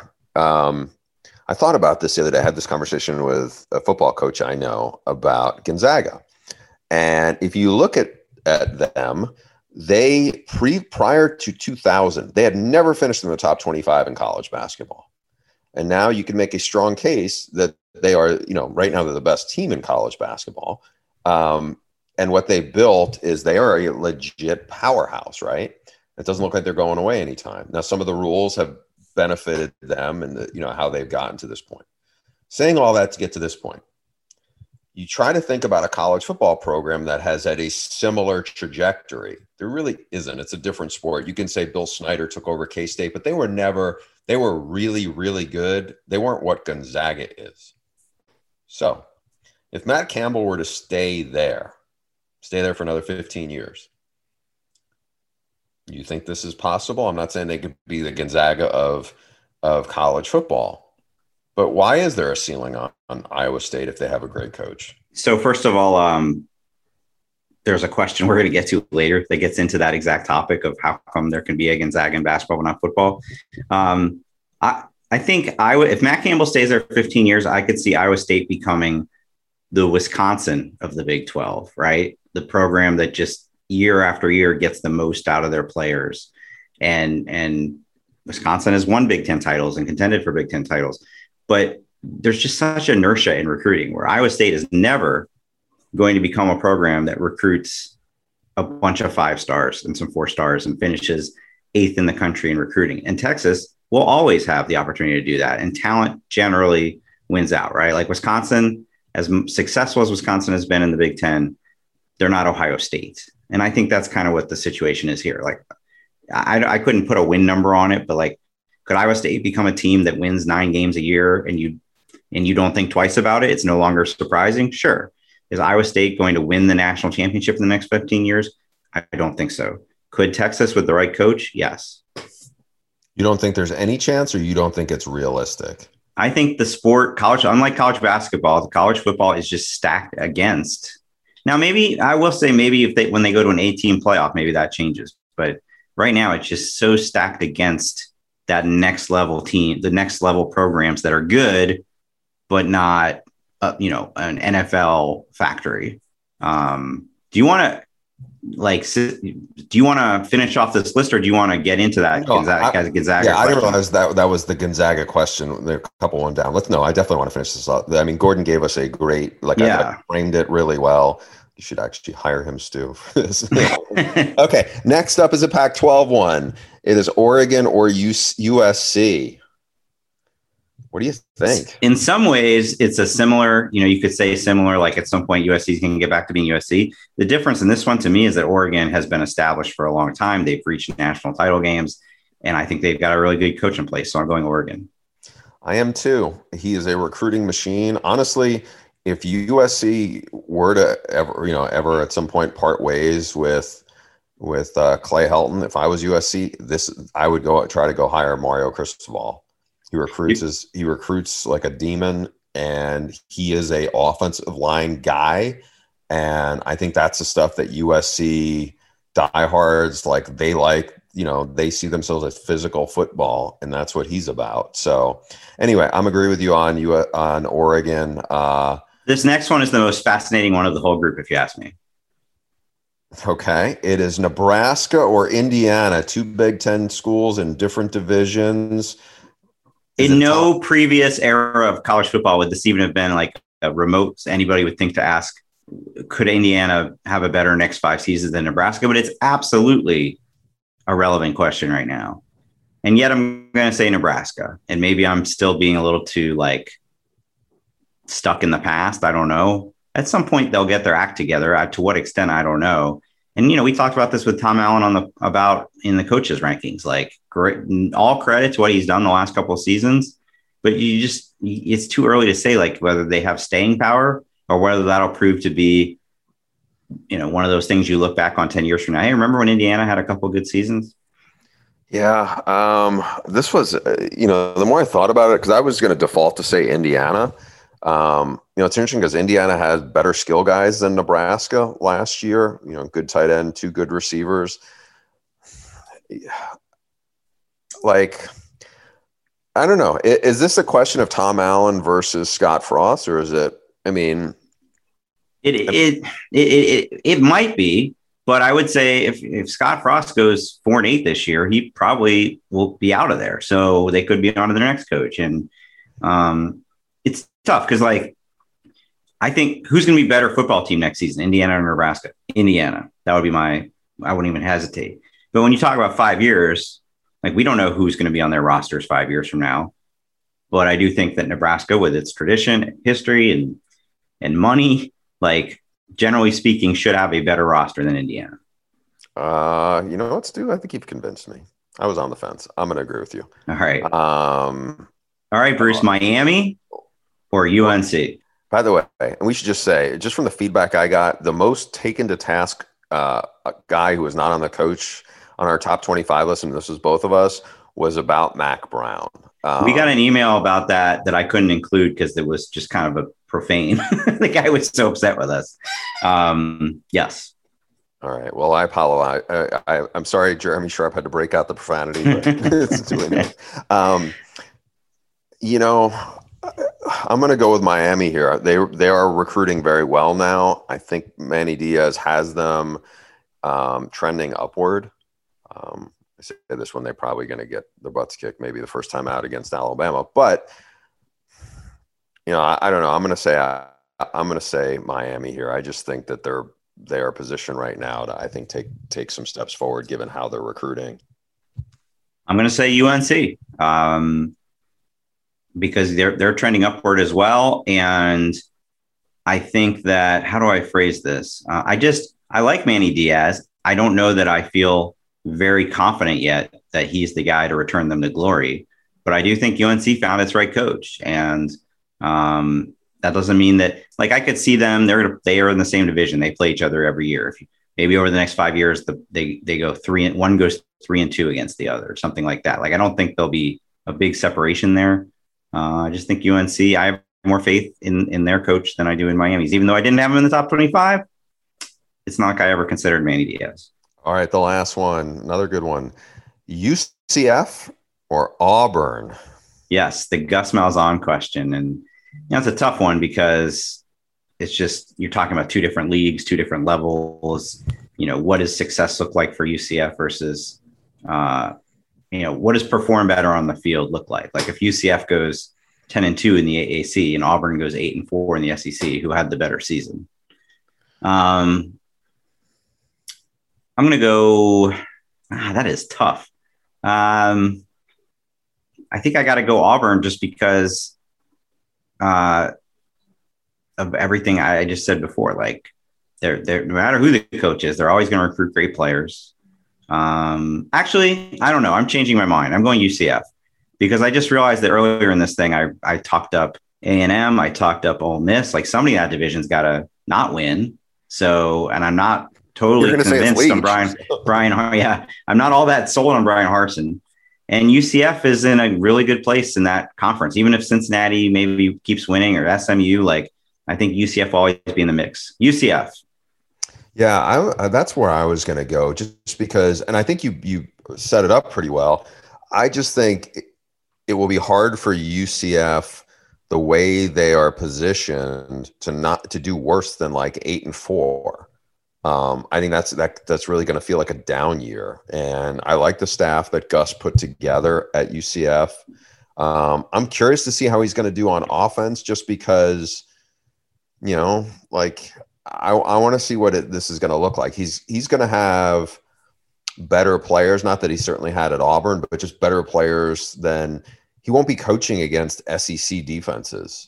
I thought about this the other day. I had this conversation with a football coach I know about Gonzaga. And if you look at them, they prior to 2000, they had never finished in the top 25 in college basketball. And now you can make a strong case that they are, right now they're the best team in college basketball. And what they built is they are a legit powerhouse, right? It doesn't look like they're going away anytime. Now, some of the rules have benefited them and how they've gotten to this point. Saying all that to get to this point, you try to think about a college football program that has had a similar trajectory. There really isn't. It's a different sport. You can say Bill Snyder took over K-State, but they were really, really good. They weren't what Gonzaga is. So if Matt Campbell were to stay there for another 15 years, you think this is possible? I'm not saying they could be the Gonzaga of college football, but why is there a ceiling on Iowa State if they have a great coach? So first of all, there's a question we're going to get to later that gets into that exact topic of how come there can be a Gonzaga in basketball but not football. I think if Matt Campbell stays there for 15 years, I could see Iowa State becoming the Wisconsin of the Big 12, right? The program that just year after year gets the most out of their players. And Wisconsin has won Big Ten titles and contended for Big Ten titles. But there's just such inertia in recruiting where Iowa State is never going to become a program that recruits a bunch of 5 stars and some 4 stars and finishes 8th in the country in recruiting. And Texas will always have the opportunity to do that. And talent generally wins out, right? Like Wisconsin, as successful as Wisconsin has been in the Big Ten, they're not Ohio State. And I think that's kind of what the situation is here. Like, I couldn't put a win number on it, but like, could Iowa State become a team that wins 9 games a year and you don't think twice about it? It's no longer surprising. Sure. Is Iowa State going to win the national championship in the next 15 years? I don't think so. Could Texas with the right coach? Yes. You don't think there's any chance, or you don't think it's realistic? I think the sport, unlike college basketball, the college football is just stacked against. Now, maybe I will say when they go to an 8-team playoff, maybe that changes. But right now, it's just so stacked against that next level team, the next level programs that are good, but not, an NFL factory. Do you want to finish off this list, or do you want to get into that Gonzaga? Yeah, I didn't realize that was the Gonzaga question. There are a couple one down. I definitely want to finish this up. I mean, Gordon gave us a great, I framed it really well. You should actually hire him, Stu, for this. Okay, next up is a Pac-12 one. It is Oregon or USC. What do you think? In some ways, it's a similar, you could say similar, like at some point USC can get back to being USC. The difference in this one to me is that Oregon has been established for a long time. They've reached national title games, and I think they've got a really good coach in place. So I'm going Oregon. I am too. He is a recruiting machine. Honestly, if USC were to ever at some point part ways with with Clay Helton. If I was USC, I would try to go hire Mario Cristobal. He recruits like a demon, and he is a offensive line guy. And I think that's the stuff that USC diehards they see themselves as physical football, and that's what he's about. So anyway, I'm agree with you on Oregon. This next one is the most fascinating one of the whole group, if you ask me. Okay. It is Nebraska or Indiana, 2 Big Ten schools in different divisions. In no previous era of college football would this even have been like a remote, anybody would think to ask, could Indiana have a better next 5 seasons than Nebraska? But it's absolutely a relevant question right now. And yet I'm going to say Nebraska. And maybe I'm still being a little too stuck in the past. I don't know. At some point they'll get their act together. To what extent, I don't know. And, we talked about this with Tom Allen in the coaches rankings, great, all credit to what he's done the last couple of seasons, but it's too early to say whether they have staying power or whether that'll prove to be, one of those things you look back on 10 years from now. Hey, remember when Indiana had a couple of good seasons? Yeah. This was, the more I thought about it, because I was going to default to say Indiana. It's interesting because Indiana had better skill guys than Nebraska last year. Good tight end, 2 good receivers. I don't know. Is this a question of Tom Allen versus Scott Frost, or is it? It might be, but I would say if Scott Frost goes 4-8 this year, he probably will be out of there. So they could be on to their next coach, and it's tough because I think who's going to be better football team next season, Indiana or Nebraska? Indiana. That would be I wouldn't even hesitate. But when you talk about 5 years, we don't know who's going to be on their rosters 5 years from now. But I do think that Nebraska, with its tradition, history, and money, generally speaking, should have a better roster than Indiana. You know what, Stu? I think you've convinced me. I was on the fence. I'm going to agree with you. All right. All right, Bruce, Miami or UNC? By the way, and we should just say, just from the feedback I got, the most taken to task a guy who was not on the coach on our top 25 list, and this was both of us, was about Mac Brown. We got an email about that I couldn't include because it was just kind of a profane. The guy was so upset with us. Yes. All right. Well, I apologize. I'm sorry, Jeremy Sharp had to break out the profanity, but it's doing it. I'm going to go with Miami here. They are recruiting very well now. I think Manny Diaz has them trending upward. I say this one, they're probably going to get their butts kicked maybe the first time out against Alabama. But, I don't know. I'm going to say Miami here. I just think that they are positioned right now to, I think, take some steps forward given how they're recruiting. I'm going to say UNC because they're trending upward as well. And I think that, how do I phrase this? I like Manny Diaz. I don't know that I feel very confident yet that he's the guy to return them to glory, but I do think UNC found its right coach. And that doesn't mean that, I could see them, they are in the same division. They play each other every year. Maybe over the next 5 years, they go 3 and one goes 3-2 against the other, something like that. I don't think there'll be a big separation there. I just think UNC, I have more faith in their coach than I do in Miami's. Even though I didn't have him in the top 25, it's not like I ever considered Manny Diaz. All right, the last one, another good one. UCF or Auburn? Yes, the Gus Malzahn question. And it's a tough one because it's just, you're talking about 2 different leagues, 2 different levels. What does success look like for UCF versus, what does perform better on the field look like? If UCF goes 10-2 in the AAC and Auburn goes 8-4 in the SEC, who had the better season? I'm going to go, that is tough. I think I got to go Auburn just because of everything I just said before. They're no matter who the coach is, they're always going to recruit great players. Actually, I don't know. I'm changing my mind. I'm going UCF because I just realized that earlier in this thing, I talked up A&M. I talked up Ole Miss. Somebody in that division's got to not win. So, and I'm not totally You're gonna say it's convinced on Leach. Brian. Yeah, I'm not all that sold on Brian Harsin. And UCF is in a really good place in that conference. Even if Cincinnati maybe keeps winning or SMU, like I think UCF will always be in the mix. UCF. Yeah, that's where I was going to go, just because, and I think you set it up pretty well. I just think it will be hard for UCF, the way they are positioned, to do worse than like 8-4. I think that's really going to feel like a down year. And I like the staff that Gus put together at UCF. I'm curious to see how he's going to do on offense, just because, like I want to see what this is going to look like. He's going to have better players, not that he certainly had at Auburn, but just better players than he won't be coaching against SEC defenses.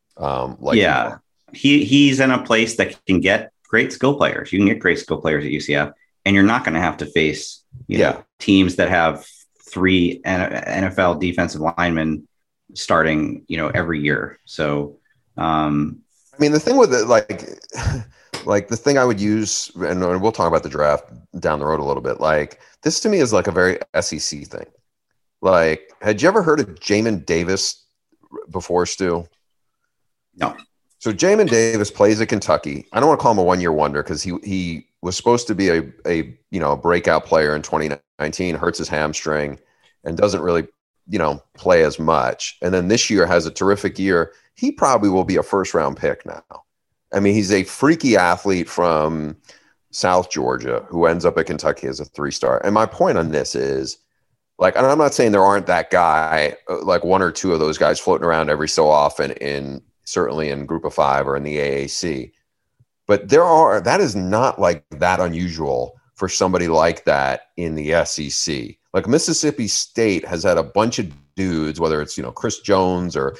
He's in a place that can get great skill players. You can get great skill players at UCF, and you're not going to have to face teams that have 3 NFL defensive linemen starting, every year. So, I mean, the thing with it, like the thing I would use, and we'll talk about the draft down the road a little bit. Like, this to me is like a very SEC thing. Like, had you ever heard of Jamin Davis before, Stu? No. So Jamin Davis plays at Kentucky. I don't want to call him a one-year wonder, because he was supposed to be a breakout player in 2019, hurts his hamstring, and doesn't really play as much. And then this year has a terrific year. He probably will be a first-round pick now. I mean, he's a freaky athlete from South Georgia who ends up at Kentucky as a 3-star. And my point on this is, like, and I'm not saying there aren't that guy, like 1 or 2 of those guys floating around every so often certainly in Group of 5 or in the AAC, but that is not like that unusual for somebody like that in the SEC. Like, Mississippi State has had a bunch of dudes, whether it's, Chris Jones or,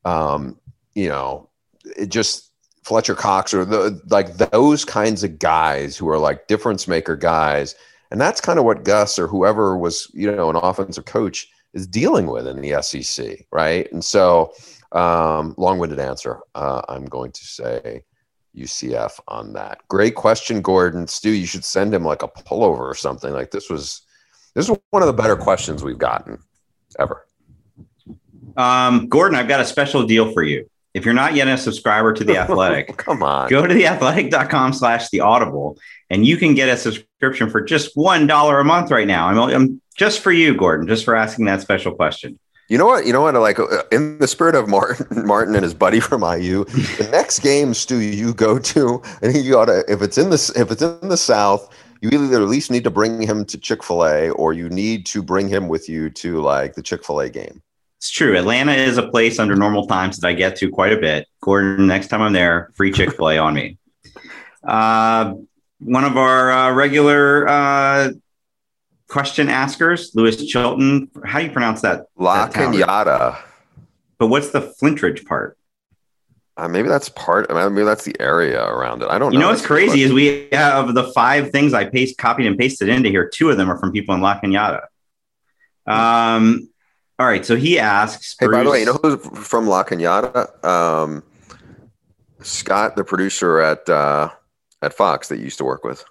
it just Fletcher Cox or those kinds of guys who are like difference maker guys. And that's kind of what Gus or whoever was, an offensive coach is dealing with in the SEC. Right. And so, long-winded answer. I'm going to say UCF on that. Great question, Gordon. Stu, you should send him like a pullover or something. Like, this was one of the better questions we've gotten ever. Gordon, I've got a special deal for you. If you're not yet a subscriber to The Athletic, come on, go to theathletic.com/theaudible, and you can get a subscription for just $1 a month right now. I'm just for you, Gordon, just for asking that special question. You know what? Like, in the spirit of Martin and his buddy from IU, the next game, Stu, you go to, and you ought to, if it's in the South, you either at least need to bring him to Chick-fil-A, or you need to bring him with you to like the Chick-fil-A game. It's true. Atlanta is a place under normal times that I get to quite a bit. Gordon, next time I'm there, free Chick-fil-A on me. One of our regular question askers, Lewis Chilton. How do you pronounce that? La Cañada. But what's the Flintridge part? Maybe that's maybe that's the area around it. I don't know. You know what's crazy is we have the 5 things I copied and pasted into here. 2 of them are from people in La Cañada. All right, so he asks. Hey, Bruce, by the way, you know who's from La Cañada? Scott, the producer at Fox that you used to work with.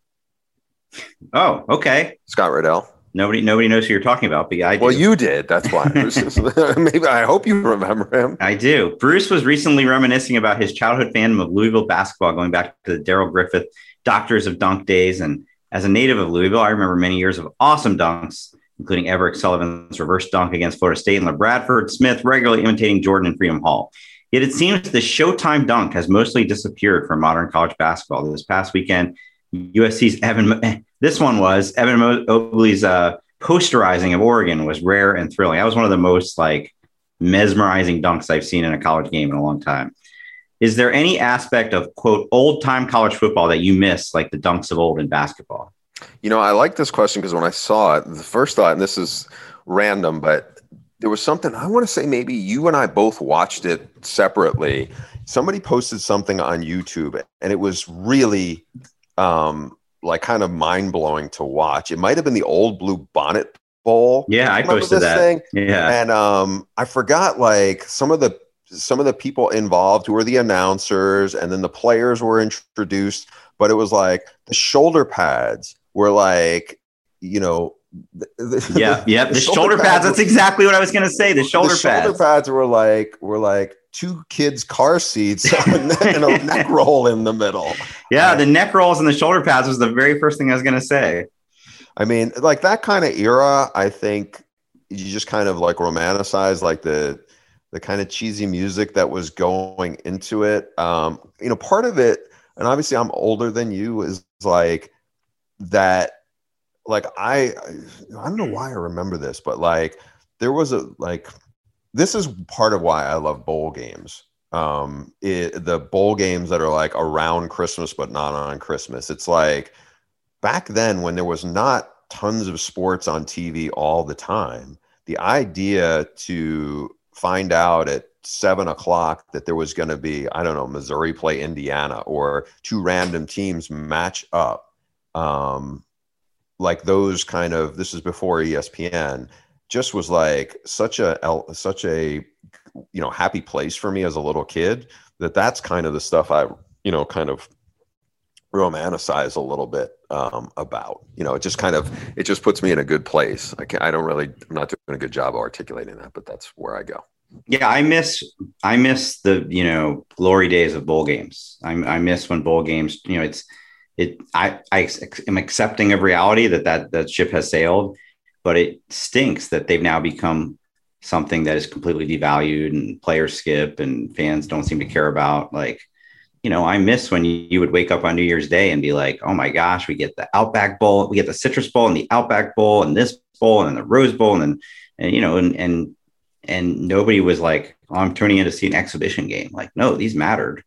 Oh, okay. Scott Riddell. Nobody knows who you're talking about, but yeah, I do. Well, you did. That's why. Maybe I hope you remember him. I do. Bruce was recently reminiscing about his childhood fandom of Louisville basketball, going back to the Darrell Griffith Doctors of Dunk days. And as a native of Louisville, I remember many years of awesome dunks, including Everett Sullivan's reverse dunk against Florida State and LeBradford Smith regularly imitating Jordan in Freedom Hall. Yet it seems the Showtime dunk has mostly disappeared from modern college basketball. This past weekend, USC's Evan Mobley's posterizing of Oregon was rare and thrilling. That was one of the most mesmerizing dunks I've seen in a college game in a long time. Is there any aspect of, quote, old time college football that you miss, like the dunks of old in basketball? I like this question because when I saw it, the first thought, and this is random, but there was something, I want to say maybe you and I both watched it separately. Somebody posted something on YouTube and it was really kind of mind-blowing to watch. It might have been the Old Blue Bonnet Bowl. Yeah, I posted that thing. Yeah. And I forgot some of the people involved who were the announcers, and then the players were introduced. but it was like the shoulder pads were like, the shoulder pads. That's exactly what I was going to say. The shoulder pads were like two kids' car seats and a neck roll in the middle. Yeah, the neck rolls and the shoulder pads was the very first thing I was going to say. I mean, like that kind of era, I think you just kind of like romanticize like the kind of cheesy music that was going into it. Part of it, and obviously I'm older than you, is like that. Like I don't know why I remember this, but like there was this is part of why I love bowl games. The bowl games that are like around Christmas but not on Christmas. It's like back then when there was not tons of sports on TV all the time, the idea to find out at 7:00 that there was going to be, I don't know, Missouri play Indiana or two random teams match up. Like those kind of, this is before ESPN, just was like such a happy place for me as a little kid that's kind of the stuff I kind of romanticize a little bit about. It just puts me in a good place. I'm not doing a good job of articulating that, but that's where I go. Yeah, I miss the glory days of bowl games. I miss when bowl games, I am accepting of reality that ship has sailed, but it stinks that they've now become something that is completely devalued and players skip and fans don't seem to care about. Like, I miss when you would wake up on New Year's Day and be like, oh my gosh, we get the Outback Bowl, we get the Citrus Bowl and the Outback Bowl and this bowl and then the Rose Bowl and nobody was like, oh, I'm turning in to see an exhibition game. Like, no, these mattered.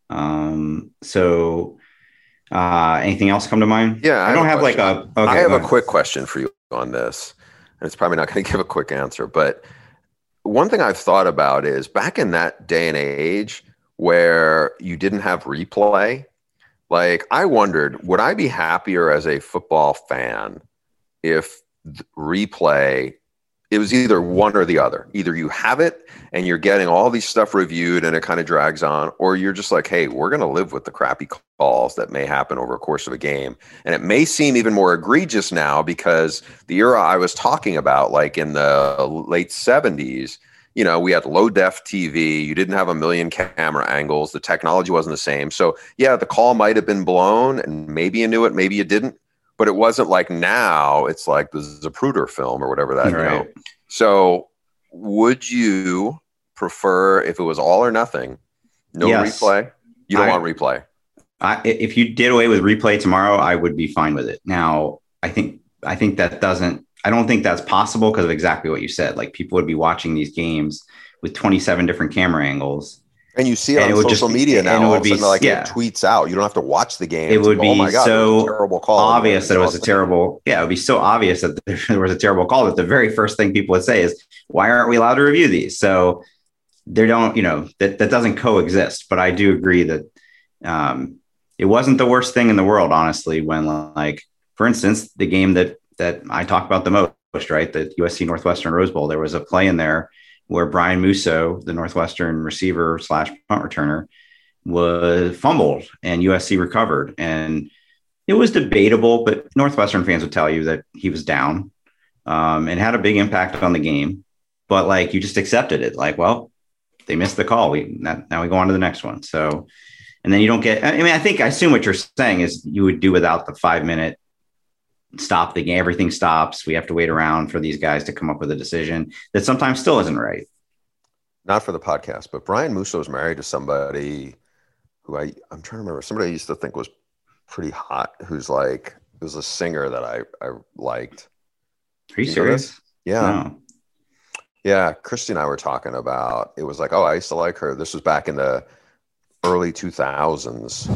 Anything else come to mind? Yeah, I don't have like a. Okay, I have a quick question for you on this, and it's probably not going to give a quick answer. But one thing I've thought about is back in that day and age where you didn't have replay. Like I wondered, would I be happier as a football fan if replay? It was either one or the other. Either you have it and you're getting all these stuff reviewed and it kind of drags on, or you're just like, hey, we're going to live with the crappy calls that may happen over a course of a game. And it may seem even more egregious now because the era I was talking about, like in the late 70s, we had low def TV. You didn't have a million camera angles. The technology wasn't the same. So yeah, the call might have been blown and maybe you knew it, maybe you didn't. But it wasn't like now it's like the Zapruder film or whatever that, right. So would you prefer if it was all or nothing, replay? You don't want replay. If you did away with replay tomorrow, I would be fine with it. Now, I don't think that's possible because of exactly what you said. Like people would be watching these games with 27 different camera angles. And you see it on social media now, it tweets out. You don't have to watch the game. It would be so terrible call. Obvious that it was a terrible. Yeah, it would be so obvious that there was a terrible call that the very first thing people would say is, "Why aren't we allowed to review these?" So they don't, that doesn't coexist. But I do agree that it wasn't the worst thing in the world, honestly. When, like, for instance, the game that I talk about the most, right, the USC Northwestern Rose Bowl, there was a play in there where Brian Musso, the Northwestern receiver / punt returner, was fumbled and USC recovered. And it was debatable, but Northwestern fans would tell you that he was down and had a big impact on the game. But like, you just accepted it. Like, well, they missed the call. Now we go on to the next one. So, and then you don't get, I assume what you're saying is you would do without the 5-minute stop the game. Everything stops. We have to wait around for these guys to come up with a decision that sometimes still isn't right. Not for the podcast, but Brian Musso is married to somebody who I'm trying to remember. Somebody I used to think was pretty hot, who's like, it was a singer that I liked. Are you serious? Yeah. No. Yeah. Christy and I were talking about, it was like, oh, I used to like her. This was back in the early 2000s.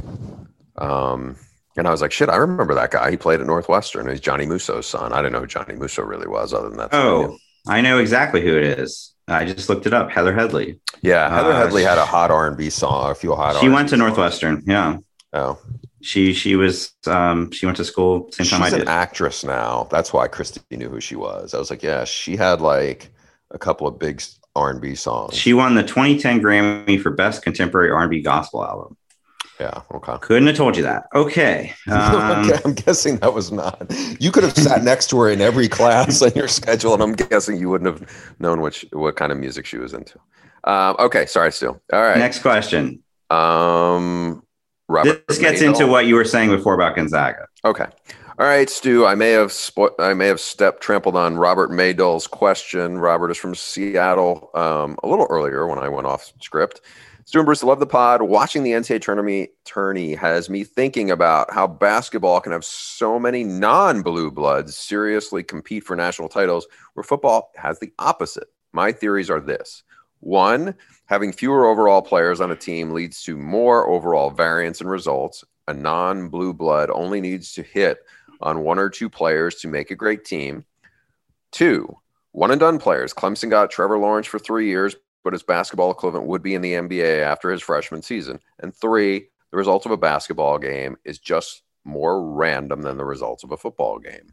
And I was like, shit, I remember that guy. He played at Northwestern. He's Johnny Musso's son. I didn't know who Johnny Musso really was other than that. Oh, I know exactly who it is. I just looked it up. Heather Headley. Yeah. Heather Headley had a hot R&B song, a few hot R&B She went to songs. Northwestern. Yeah. Oh. She was, she went to school same time I did. She's an actress now. That's why Christy knew who she was. I was like, yeah, she had like a couple of big R&B songs. She won the 2010 Grammy for Best Contemporary R&B Gospel Album. Yeah. Okay. Couldn't have told you that. Okay. Okay, I'm guessing that was not. You could have sat next to her in every class on your schedule, and I'm guessing you wouldn't have known what kind of music she was into. Okay. Sorry, Stu. All right. Next question. Robert. This gets into what you were saying before about Gonzaga. Okay. All right, Stu. I may have trampled on Robert Maydol's question. Robert is from Seattle. A little earlier when I went off script. Stu and Bruce, I love the pod. Watching the NCAA tourney has me thinking about how basketball can have so many non-blue bloods seriously compete for national titles, where football has the opposite. My theories are this. 1, having fewer overall players on a team leads to more overall variance in results. A non-blue blood only needs to hit on 1 or 2 players to make a great team. 2, one-and-done players. Clemson got Trevor Lawrence for 3 years, but his basketball equivalent would be in the NBA after his freshman season. And 3, the results of a basketball game is just more random than the results of a football game.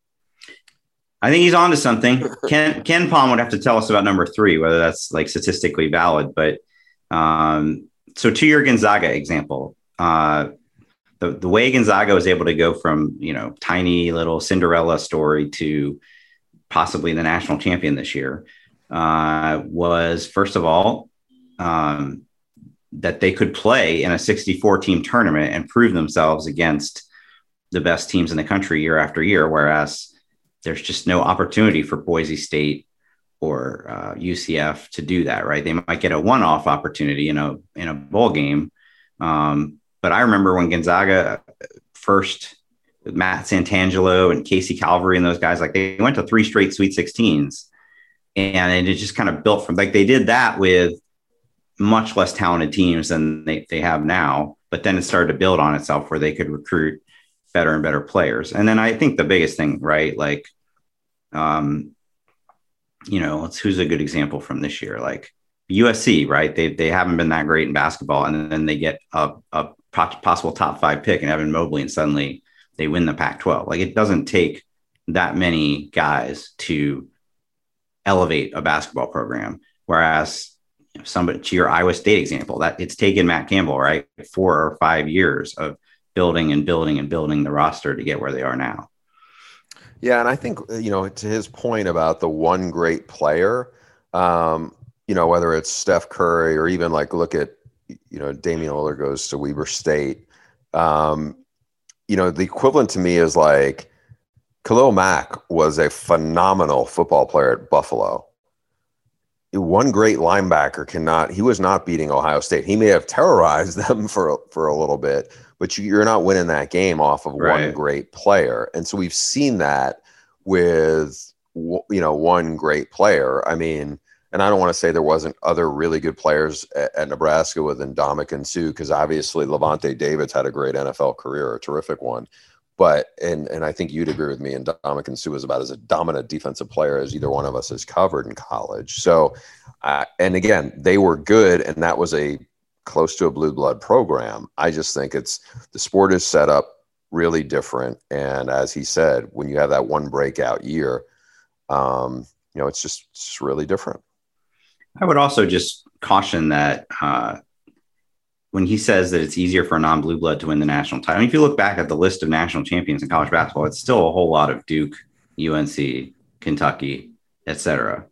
I think he's on to something. Ken Palm would have to tell us about number 3, whether that's like statistically valid. But so to your Gonzaga example, the way Gonzaga was able to go from, tiny little Cinderella story to possibly the national champion this year was, first of all, that they could play in a 64 team tournament and prove themselves against the best teams in the country year after year. Whereas there's just no opportunity for Boise State or UCF to do that, right? They might get a one-off opportunity in a bowl game. But I remember when Gonzaga first, with Matt Santangelo and Casey Calvary and those guys, like they went to 3 straight Sweet 16s, and it just kind of built from, like, they did that with much less talented teams than they have now. But then it started to build on itself where they could recruit better and better players. And then I think the biggest thing, right? Like, who's a good example from this year? Like USC, right? They haven't been that great in basketball, and then they get a possible top 5 pick and Evan Mobley, and suddenly they win the Pac-12. Like, it doesn't take that many guys to elevate a basketball program. Whereas somebody, to your Iowa State example, that it's taken Matt Campbell, right, 4 or 5 years of building and building and building the roster to get where they are now. Yeah. And I think, to his point about the one great player, whether it's Steph Curry or even like look at, Damian Lillard goes to Weber State. The equivalent to me is like Khalil Mack was a phenomenal football player at Buffalo. One great linebacker he was not beating Ohio State. He may have terrorized them for a little bit, but you're not winning that game off of one great player. And so we've seen that with, one great player. I mean, and I don't want to say there wasn't other really good players at Nebraska with Ndamukong Suh, because obviously Levante David's had a great NFL career, a terrific one. But, and I think you'd agree with me, and Ndamukong Suh was about as a dominant defensive player as either one of us has covered in college. So, and again, they were good, and that was a close to a blue blood program. I just think the sport is set up really different. And as he said, when you have that one breakout year, it's just really different. I would also just caution that when he says that it's easier for a non-blue blood to win the national title, I mean, if you look back at the list of national champions in college basketball, it's still a whole lot of Duke, UNC, Kentucky, etc.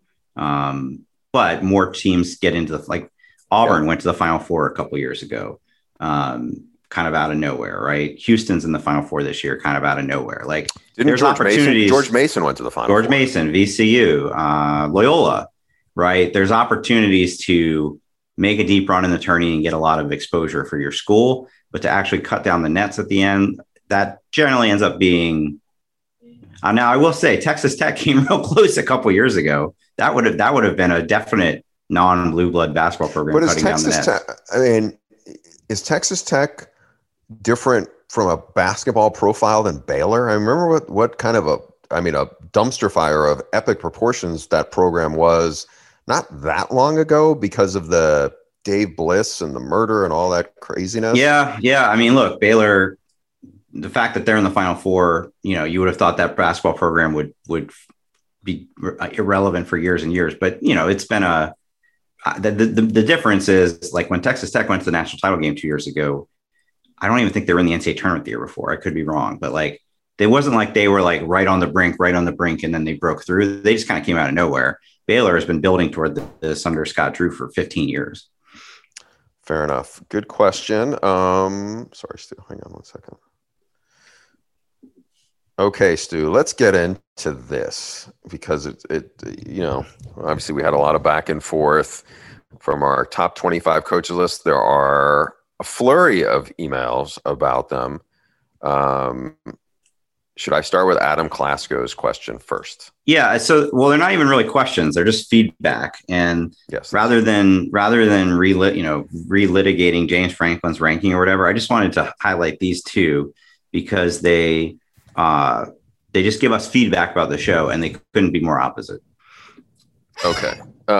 But more teams get into Auburn went to the Final Four a couple years ago, kind of out of nowhere, right? Houston's in the Final Four this year, kind of out of nowhere. Like, there's George Mason went to the Final Four. George Mason, VCU, Loyola, right? There's opportunities to make a deep run in the tourney and get a lot of exposure for your school, but to actually cut down the nets at the end, that generally ends up being. Now, I will say Texas Tech came real close a couple years ago. That would have been a definite non-blue blood basketball program. But is Texas Tech, is Texas Tech different from a basketball profile than Baylor? I remember what kind of a dumpster fire of epic proportions that program was not that long ago because of the Dave Bliss and the murder and all that craziness. Yeah. I mean, look, Baylor, the fact that they're in the Final Four, you would have thought that basketball program would be irrelevant for years and years. But, it's been the difference is, like, when Texas Tech went to the national title game 2 years ago, I don't even think they were in the NCAA tournament the year before. I could be wrong, but like, it wasn't like they were like right on the brink, and then they broke through. They just kind of came out of nowhere. Baylor has been building toward this under Scott Drew for 15 years. Fair enough. Good question. Sorry, Stu. Hang on one second. Okay, Stu, let's get into this because it obviously we had a lot of back and forth from our top 25 coaches list. There are a flurry of emails about them. Should I start with Adam Klasko's question first? Yeah. So, well, they're not even really questions; they're just feedback. And yes, rather than relitigating James Franklin's ranking or whatever, I just wanted to highlight these two because they just give us feedback about the show, and they couldn't be more opposite. Okay.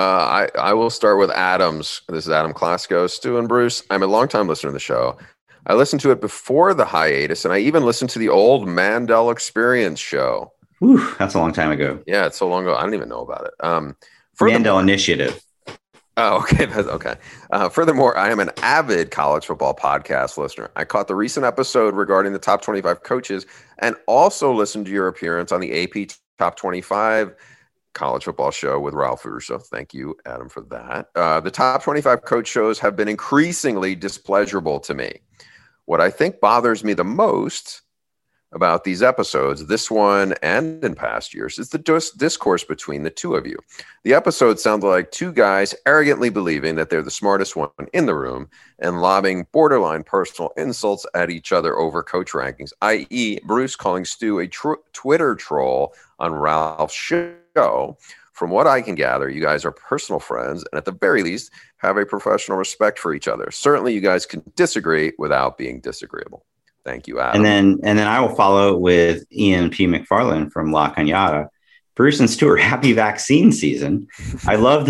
I will start with Adam's. This is Adam Klasko. Stu and Bruce, I'm a longtime listener to the show. I listened to it before the hiatus, and I even listened to the old Mandel Experience show. Whew, that's a long time ago. Yeah, it's so long ago. I don't even know about it. Mandel Initiative. Oh, okay. Okay. Furthermore, I am an avid college football podcast listener. I caught the recent episode regarding the top 25 coaches and also listened to your appearance on the AP Top 25 college football show with Ralph Russo. Thank you, Adam, for that. The top 25 coach shows have been increasingly displeasurable to me. What I think bothers me the most about these episodes, this one and in past years, is the discourse between the two of you. The episodes sound like two guys arrogantly believing that they're the smartest one in the room and lobbing borderline personal insults at each other over coach rankings, i.e. Bruce calling Stu a Twitter troll on Ralph's show. From what I can gather, you guys are personal friends and at the very least have a professional respect for each other. Certainly you guys can disagree without being disagreeable. Thank you, Adam. And then I will follow with Ian P. McFarland from La Cañada. Bruce and Stewart, happy vaccine season. I loved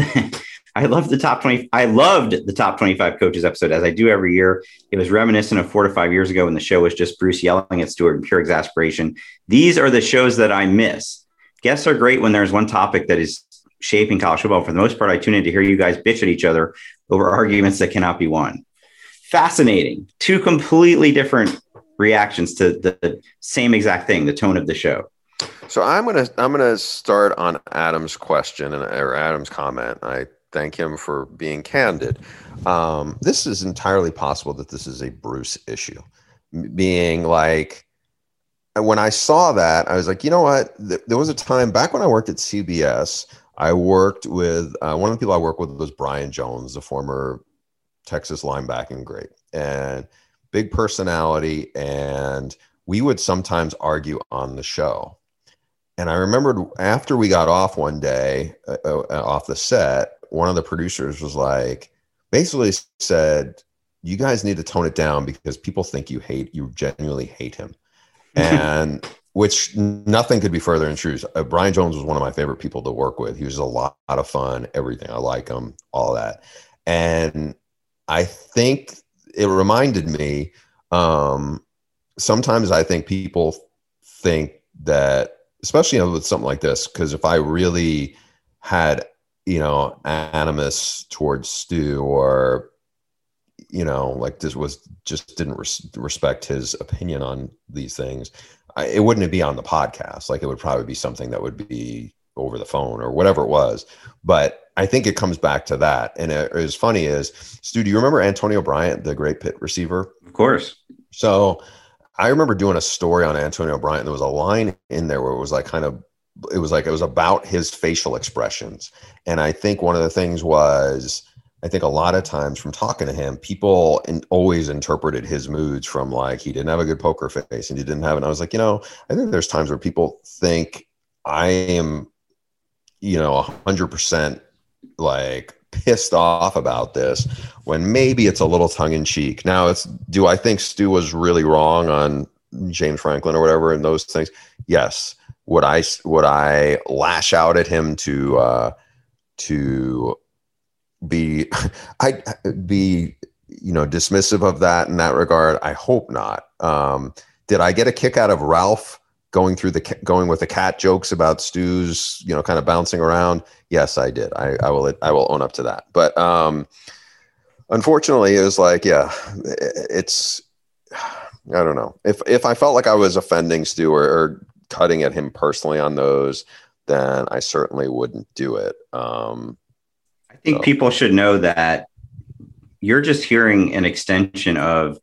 the top 20. I loved the top 25 coaches episode, as I do every year. It was reminiscent of 4 to 5 years ago when the show was just Bruce yelling at Stewart in pure exasperation. These are the shows that I miss. Guests are great when there's one topic that is shaping college football. For the most part, I tune in to hear you guys bitch at each other over arguments that cannot be won. Fascinating. Two completely different reactions to the same exact thing, the tone of the show. So I'm gonna start on Adam's question or Adam's comment. I thank him for being candid. This is entirely possible that this is a Bruce issue, being like, when I saw that, I was like, you know what? There was a time back when I worked at CBS. I worked with one of the people I worked with was Brian Jones, the former Texas linebacking great, and big personality. And we would sometimes argue on the show. And I remembered after we got off one day off the set, one of the producers was like, basically said, you guys need to tone it down because people think you genuinely hate him. And which nothing could be further than true. Brian Jones was one of my favorite people to work with. He was a lot of fun, everything. I like him, all that. And I think it reminded me, sometimes I think people think that, especially with something like this, because if I really had, animus towards Stu or, like this was just didn't respect his opinion on these things, it wouldn't be on the podcast. Like it would probably be something that would be over the phone or whatever it was. But I think it comes back to that. And as funny as, Stu, do you remember Antonio Bryant, the great Pitt receiver? Of course. So I remember doing a story on Antonio Bryant. There was a line in there where it was about his facial expressions. And I think one of the things was, I think a lot of times from talking to him, people always interpreted his moods from like, he didn't have a good poker face and he didn't have it. And I was like, I think there's times where people think I am, 100% like pissed off about this when maybe it's a little tongue in cheek. Now do I think Stu was really wrong on James Franklin or whatever and those things? Yes. Would I lash out at him to be dismissive of that in that regard? I hope not. Did I get a kick out of Ralph going with the cat jokes about Stu's kind of bouncing around? Yes, I did. I will own up to that. But unfortunately, it was like, yeah, it's I don't know. If I felt like I was offending Stu or cutting at him personally on those, then I certainly wouldn't do it. I think people should know that you're just hearing an extension of,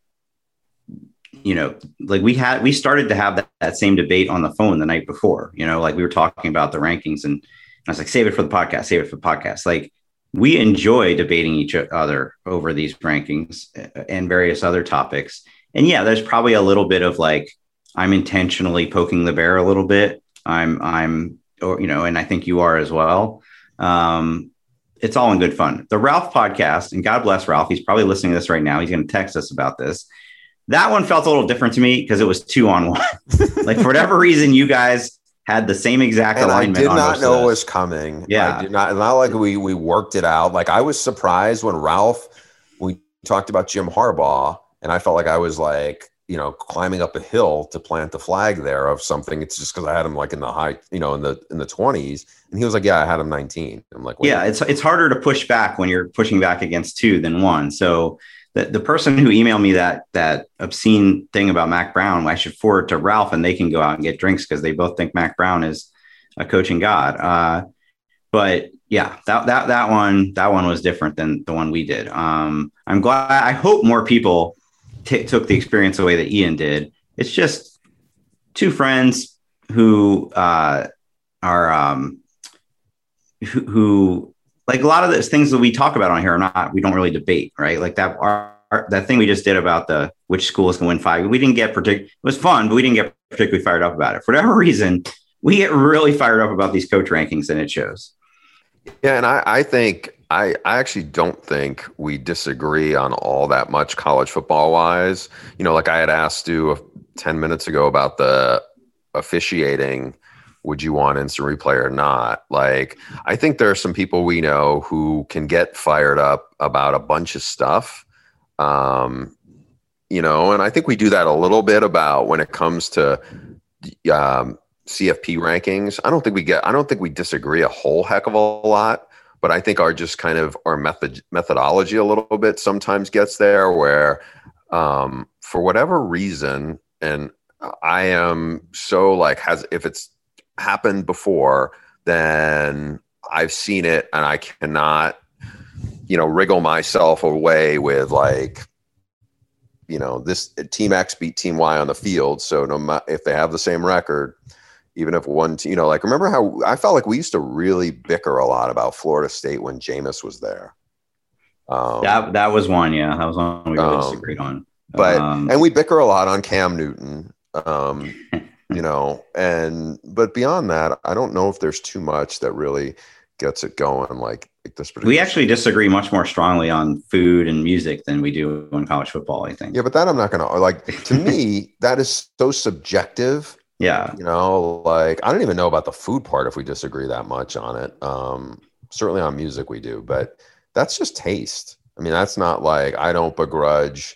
like we started to have that same debate on the phone the night before, like we were talking about the rankings, and I was like, save it for the podcast. Like, we enjoy debating each other over these rankings and various other topics. And yeah, there's probably a little bit of like, I'm intentionally poking the bear a little bit. And I think you are as well. It's all in good fun. The Ralph podcast, and God bless Ralph, he's probably listening to this right now. He's going to text us about this. That one felt a little different to me because it was 2-on-1. Like, for whatever reason, you guys had the same exact alignment. I did not know it was coming. Yeah. I did not. It's not like we worked it out. Like, I was surprised when we talked about Jim Harbaugh, and I felt like I was like, climbing up a hill to plant the flag there of something. It's just because I had him like in the high, in the 20s, and he was like, yeah, I had him 19. I'm like, wait. Yeah, it's harder to push back when you're pushing back against 2 than 1. So the person who emailed me that obscene thing about Mac Brown, I should forward to Ralph, and they can go out and get drinks because they both think Mac Brown is a coaching god. But yeah, that one was different than the one we did. I'm glad. I hope more people took the experience the way that Ian did. It's just 2 friends who who like, a lot of those things that we talk about on here we don't really debate, right? Like that thing we just did about which school is going to win 5. We didn't get it was fun, but we didn't get particularly fired up about it. For whatever reason, we get really fired up about these coach rankings, and it shows. Yeah. And I think, I actually don't think we disagree on all that much college football wise. Like I had asked Stu 10 minutes ago about the officiating. Would you want instant replay or not? Like, I think there are some people we know who can get fired up about a bunch of stuff. And I think we do that a little bit about when it comes to CFP rankings. I don't think we disagree a whole heck of a lot. But I think our methodology a little bit sometimes gets there where, for whatever reason, and I am so like, if it's happened before, then I've seen it, and I cannot, wriggle myself away with like, this team X beat team Y on the field. So no matter if they have the same record, even if one team, like, remember how I felt like we used to really bicker a lot about Florida State when Jameis was there. That was one. Yeah. That was one we really disagreed on. But, and we bicker a lot on Cam Newton, but beyond that, I don't know if there's too much that really gets it going. Like this. We actually disagree much more strongly on food and music than we do on college football, I think. Yeah. But that I'm not going to like, to me, that is so subjective. Yeah. Like, I don't even know about the food part if we disagree that much on it. Certainly on music we do, but that's just taste. I mean, that's not like, I don't begrudge,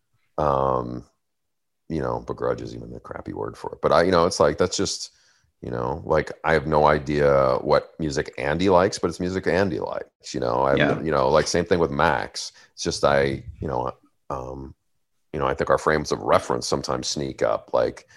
begrudge is even a crappy word for it, but it's like, that's just, like, I have no idea what music Andy likes, but it's music Andy likes, like same thing with Max. It's just, I think our frames of reference sometimes sneak up, like,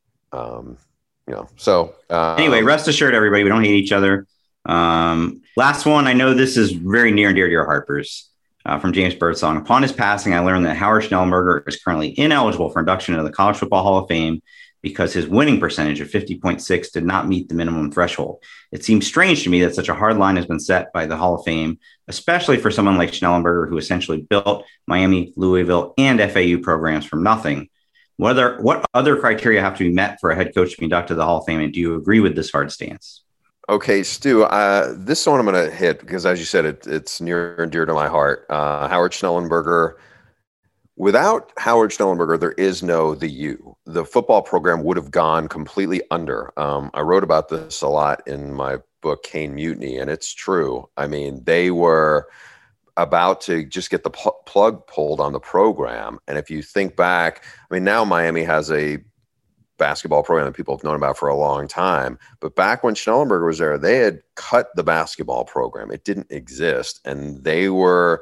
anyway, rest assured, everybody, we don't hate each other. Last one. I know this is very near and dear to your heart, Bruce, from James Birdsong. Upon his passing, I learned that Howard Schnellenberger is currently ineligible for induction into the College Football Hall of Fame because his winning percentage of 50.6 did not meet the minimum threshold. It seems strange to me that such a hard line has been set by the Hall of Fame, especially for someone like Schnellenberger, who essentially built Miami, Louisville, and FAU programs from nothing. What other criteria have to be met for a head coach to be inducted to the Hall of Fame? And do you agree with this hard stance? Okay, Stu, this one I'm going to hit because, as you said, it's near and dear to my heart. Howard Schnellenberger. Without Howard Schnellenberger, there is no the U. The football program would have gone completely under. I wrote about this a lot in my book, Cane Mutiny, and it's true. I mean, they were about to just get the plug pulled on the program. And if you think back, I mean, now Miami has a basketball program that people have known about for a long time. But back when Schnellenberger was there, they had cut the basketball program. It didn't exist. And they were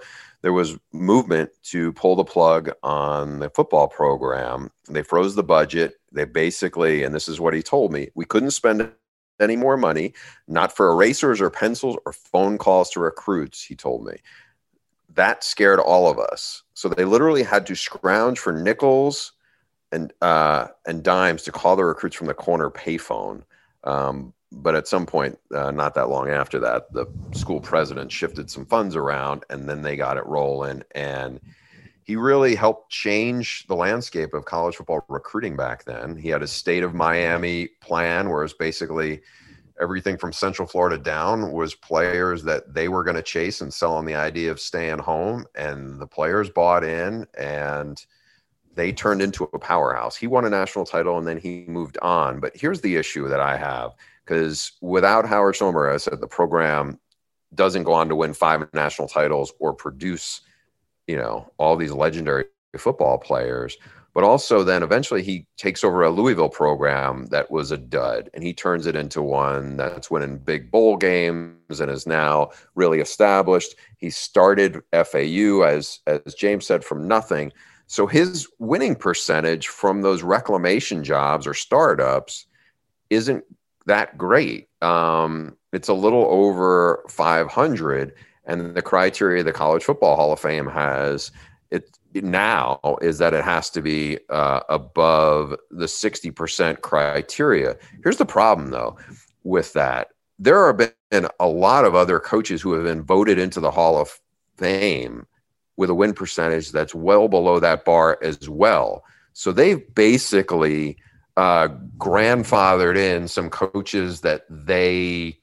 there was movement to pull the plug on the football program. They froze the budget. They basically, and this is what he told me, we couldn't spend any more money, not for erasers or pencils or phone calls to recruits, he told me. That scared all of us. So they literally had to scrounge for nickels and dimes to call the recruits from the corner payphone. But at some point, not that long after that, the school president shifted some funds around, and then they got it rolling. And he really helped change the landscape of college football recruiting back then. He had a state of Miami plan, where it's basically everything from Central Florida down was players that they were going to chase and sell on the idea of staying home. And the players bought in, and they turned into a powerhouse. He won a national title, and then he moved on. But here's the issue that I have. Because without Howard Schnellenberger, I said the program doesn't go on to win 5 national titles or produce, all these legendary football players. But also then eventually he takes over a Louisville program that was a dud, and he turns it into one that's winning big bowl games and is now really established. He started FAU, as James said, from nothing. So his winning percentage from those reclamation jobs or startups isn't that great. It's a little over 500, and the criteria the College Football Hall of Fame has it now is that it has to be above the 60% criteria. Here's the problem, though, with that. There have been a lot of other coaches who have been voted into the Hall of Fame with a win percentage that's well below that bar as well. So they've basically grandfathered in some coaches that they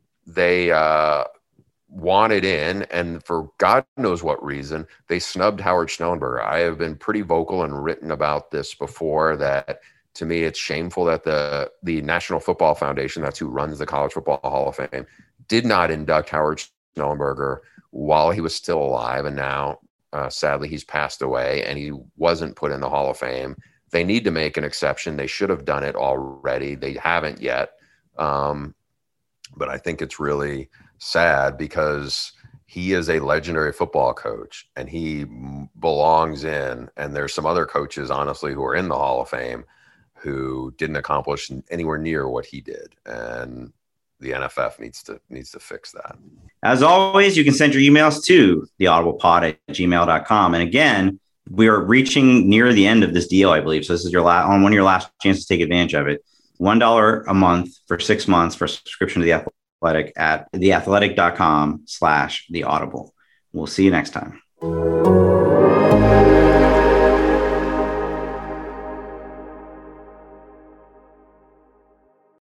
wanted in, and for God knows what reason, they snubbed Howard Schnellenberger. I have been pretty vocal and written about this before, that to me it's shameful that the National Football Foundation, that's who runs the College Football Hall of Fame, did not induct Howard Schnellenberger while he was still alive, and now sadly he's passed away and he wasn't put in the Hall of Fame. They need to make an exception. They should have done it already. They haven't yet. But I think it's really sad because he is a legendary football coach and he belongs in. And there's some other coaches, honestly, who are in the Hall of Fame who didn't accomplish anywhere near what he did. And the NFF needs to fix that. As always, you can send your emails to theaudiblepod@gmail.com. And again, we are reaching near the end of this deal, I believe. So this is one of your last chances to take advantage of it. $1 a month for 6 months for subscription to The Athletic at theathletic.com/theaudible. We'll see you next time.